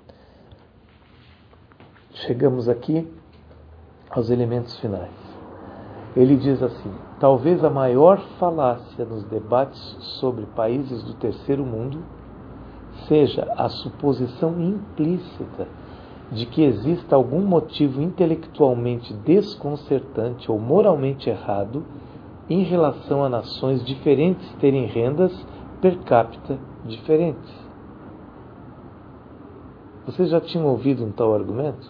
Chegamos aqui aos elementos finais. Ele diz assim, talvez a maior falácia nos debates sobre países do terceiro mundo seja a suposição implícita de que exista algum motivo intelectualmente desconcertante ou moralmente errado em relação a nações diferentes terem rendas per capita diferentes. Vocês já tinham ouvido um tal argumento?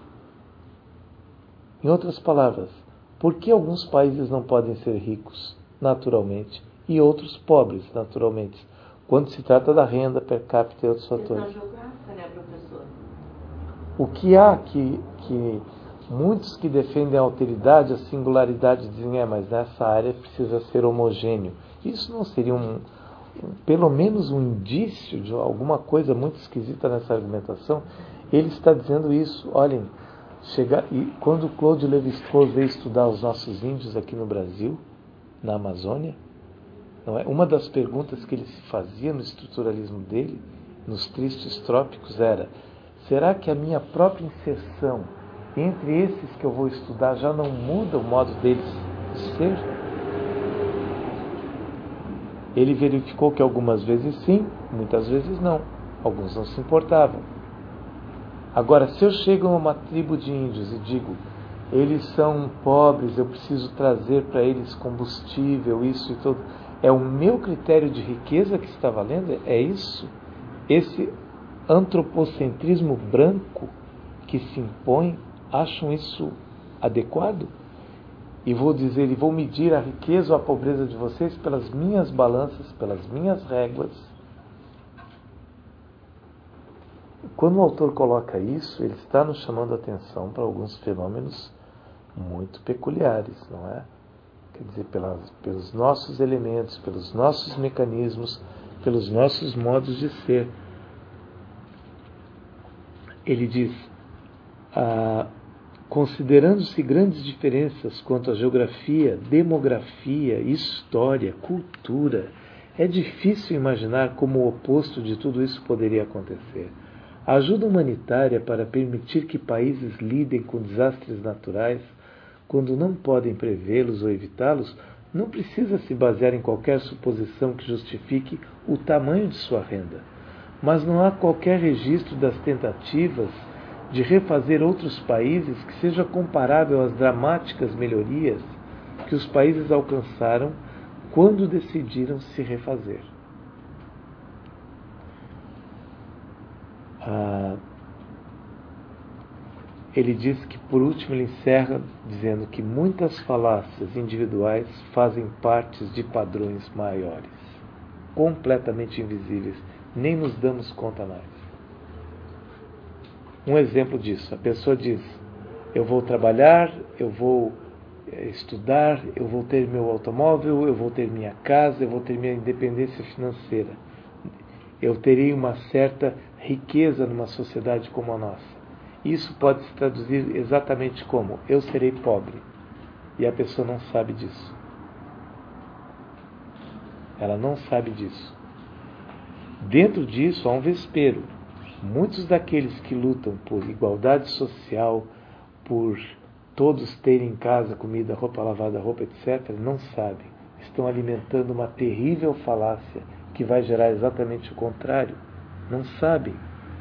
Em outras palavras, por que alguns países não podem ser ricos, naturalmente, e outros pobres, naturalmente, quando se trata da renda per capita e outros fatores? Questão geográfica, né, professor? O que há que, que muitos que defendem a alteridade, a singularidade, dizem, é, mas nessa área precisa ser homogêneo. Isso não seria um, um, pelo menos um indício de alguma coisa muito esquisita nessa argumentação? Ele está dizendo isso, olhem, chegar, e quando Claude Lévi-Strauss veio estudar os nossos índios aqui no Brasil, na Amazônia, não é? Uma das perguntas que ele se fazia no estruturalismo dele, nos tristes trópicos, era: será que a minha própria inserção entre esses que eu vou estudar já não muda o modo deles de ser? Ele verificou que algumas vezes sim, muitas vezes não. Alguns não se importavam. Agora, se eu chego a uma tribo de índios e digo, eles são pobres, eu preciso trazer para eles combustível, isso e tudo, é o meu critério de riqueza que está valendo? É isso? Esse antropocentrismo branco que se impõe, acham isso adequado? E vou dizer, e vou medir a riqueza ou a pobreza de vocês pelas minhas balanças, pelas minhas réguas. Quando o autor coloca isso, ele está nos chamando a atenção para alguns fenômenos muito peculiares, não é? Quer dizer, pelas, pelos nossos elementos, pelos nossos mecanismos, pelos nossos modos de ser. Ele diz, ah, considerando-se grandes diferenças quanto à geografia, demografia, história, cultura, é difícil imaginar como o oposto de tudo isso poderia acontecer. A ajuda humanitária para permitir que países lidem com desastres naturais, quando não podem prevê-los ou evitá-los, não precisa se basear em qualquer suposição que justifique o tamanho de sua renda. Mas não há qualquer registro das tentativas de refazer outros países que seja comparável às dramáticas melhorias que os países alcançaram quando decidiram se refazer. Ah, ele diz que, por último, ele encerra dizendo que muitas falácias individuais fazem parte de padrões maiores, completamente invisíveis, nem nos damos conta mais. Um exemplo disso, a pessoa diz: eu vou trabalhar, eu vou estudar, eu vou ter meu automóvel, eu vou ter minha casa, eu vou ter minha independência financeira. Eu terei uma certa riqueza numa sociedade como a nossa. Isso pode se traduzir exatamente como: eu serei pobre. E a pessoa não sabe disso. Ela não sabe disso. Dentro disso há um vespeiro. Muitos daqueles que lutam por igualdade social, por todos terem em casa comida, roupa lavada, roupa, etcétera, não sabem. Estão alimentando uma terrível falácia que vai gerar exatamente o contrário. Não sabem.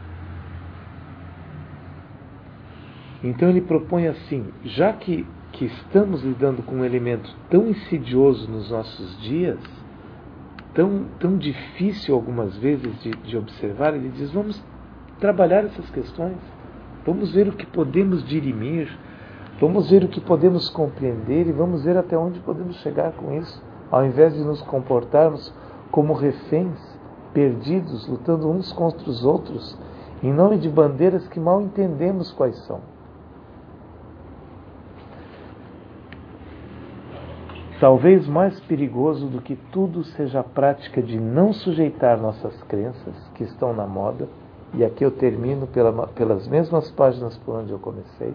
Então ele propõe assim: já que, que estamos lidando com um elemento tão insidioso nos nossos dias, tão, tão difícil algumas vezes de, de observar, ele diz: vamos trabalhar essas questões, vamos ver o que podemos dirimir, vamos ver o que podemos compreender e vamos ver até onde podemos chegar com isso, ao invés de nos comportarmos como reféns, perdidos, lutando uns contra os outros, em nome de bandeiras que mal entendemos quais são. Talvez mais perigoso do que tudo seja a prática de não sujeitar nossas crenças, que estão na moda, e aqui eu termino pela, pelas mesmas páginas por onde eu comecei.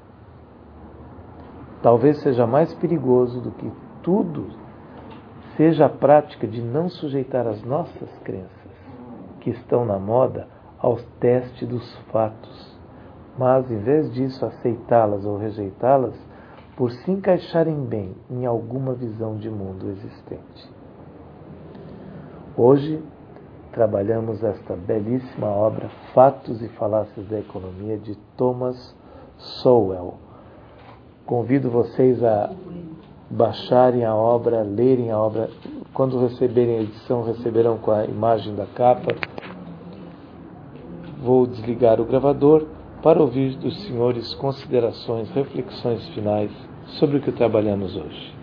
Talvez seja mais perigoso do que tudo seja a prática de não sujeitar as nossas crenças, que estão na moda, ao teste dos fatos, mas, em vez disso, aceitá-las ou rejeitá-las por se encaixarem bem em alguma visão de mundo existente. Hoje, trabalhamos esta belíssima obra, Fatos e Falácias da Economia, de Thomas Sowell. Convido vocês a baixarem a obra, lerem a obra. Quando receberem a edição, receberão com a imagem da capa. Vou desligar o gravador para ouvir dos senhores considerações, reflexões finais sobre o que trabalhamos hoje.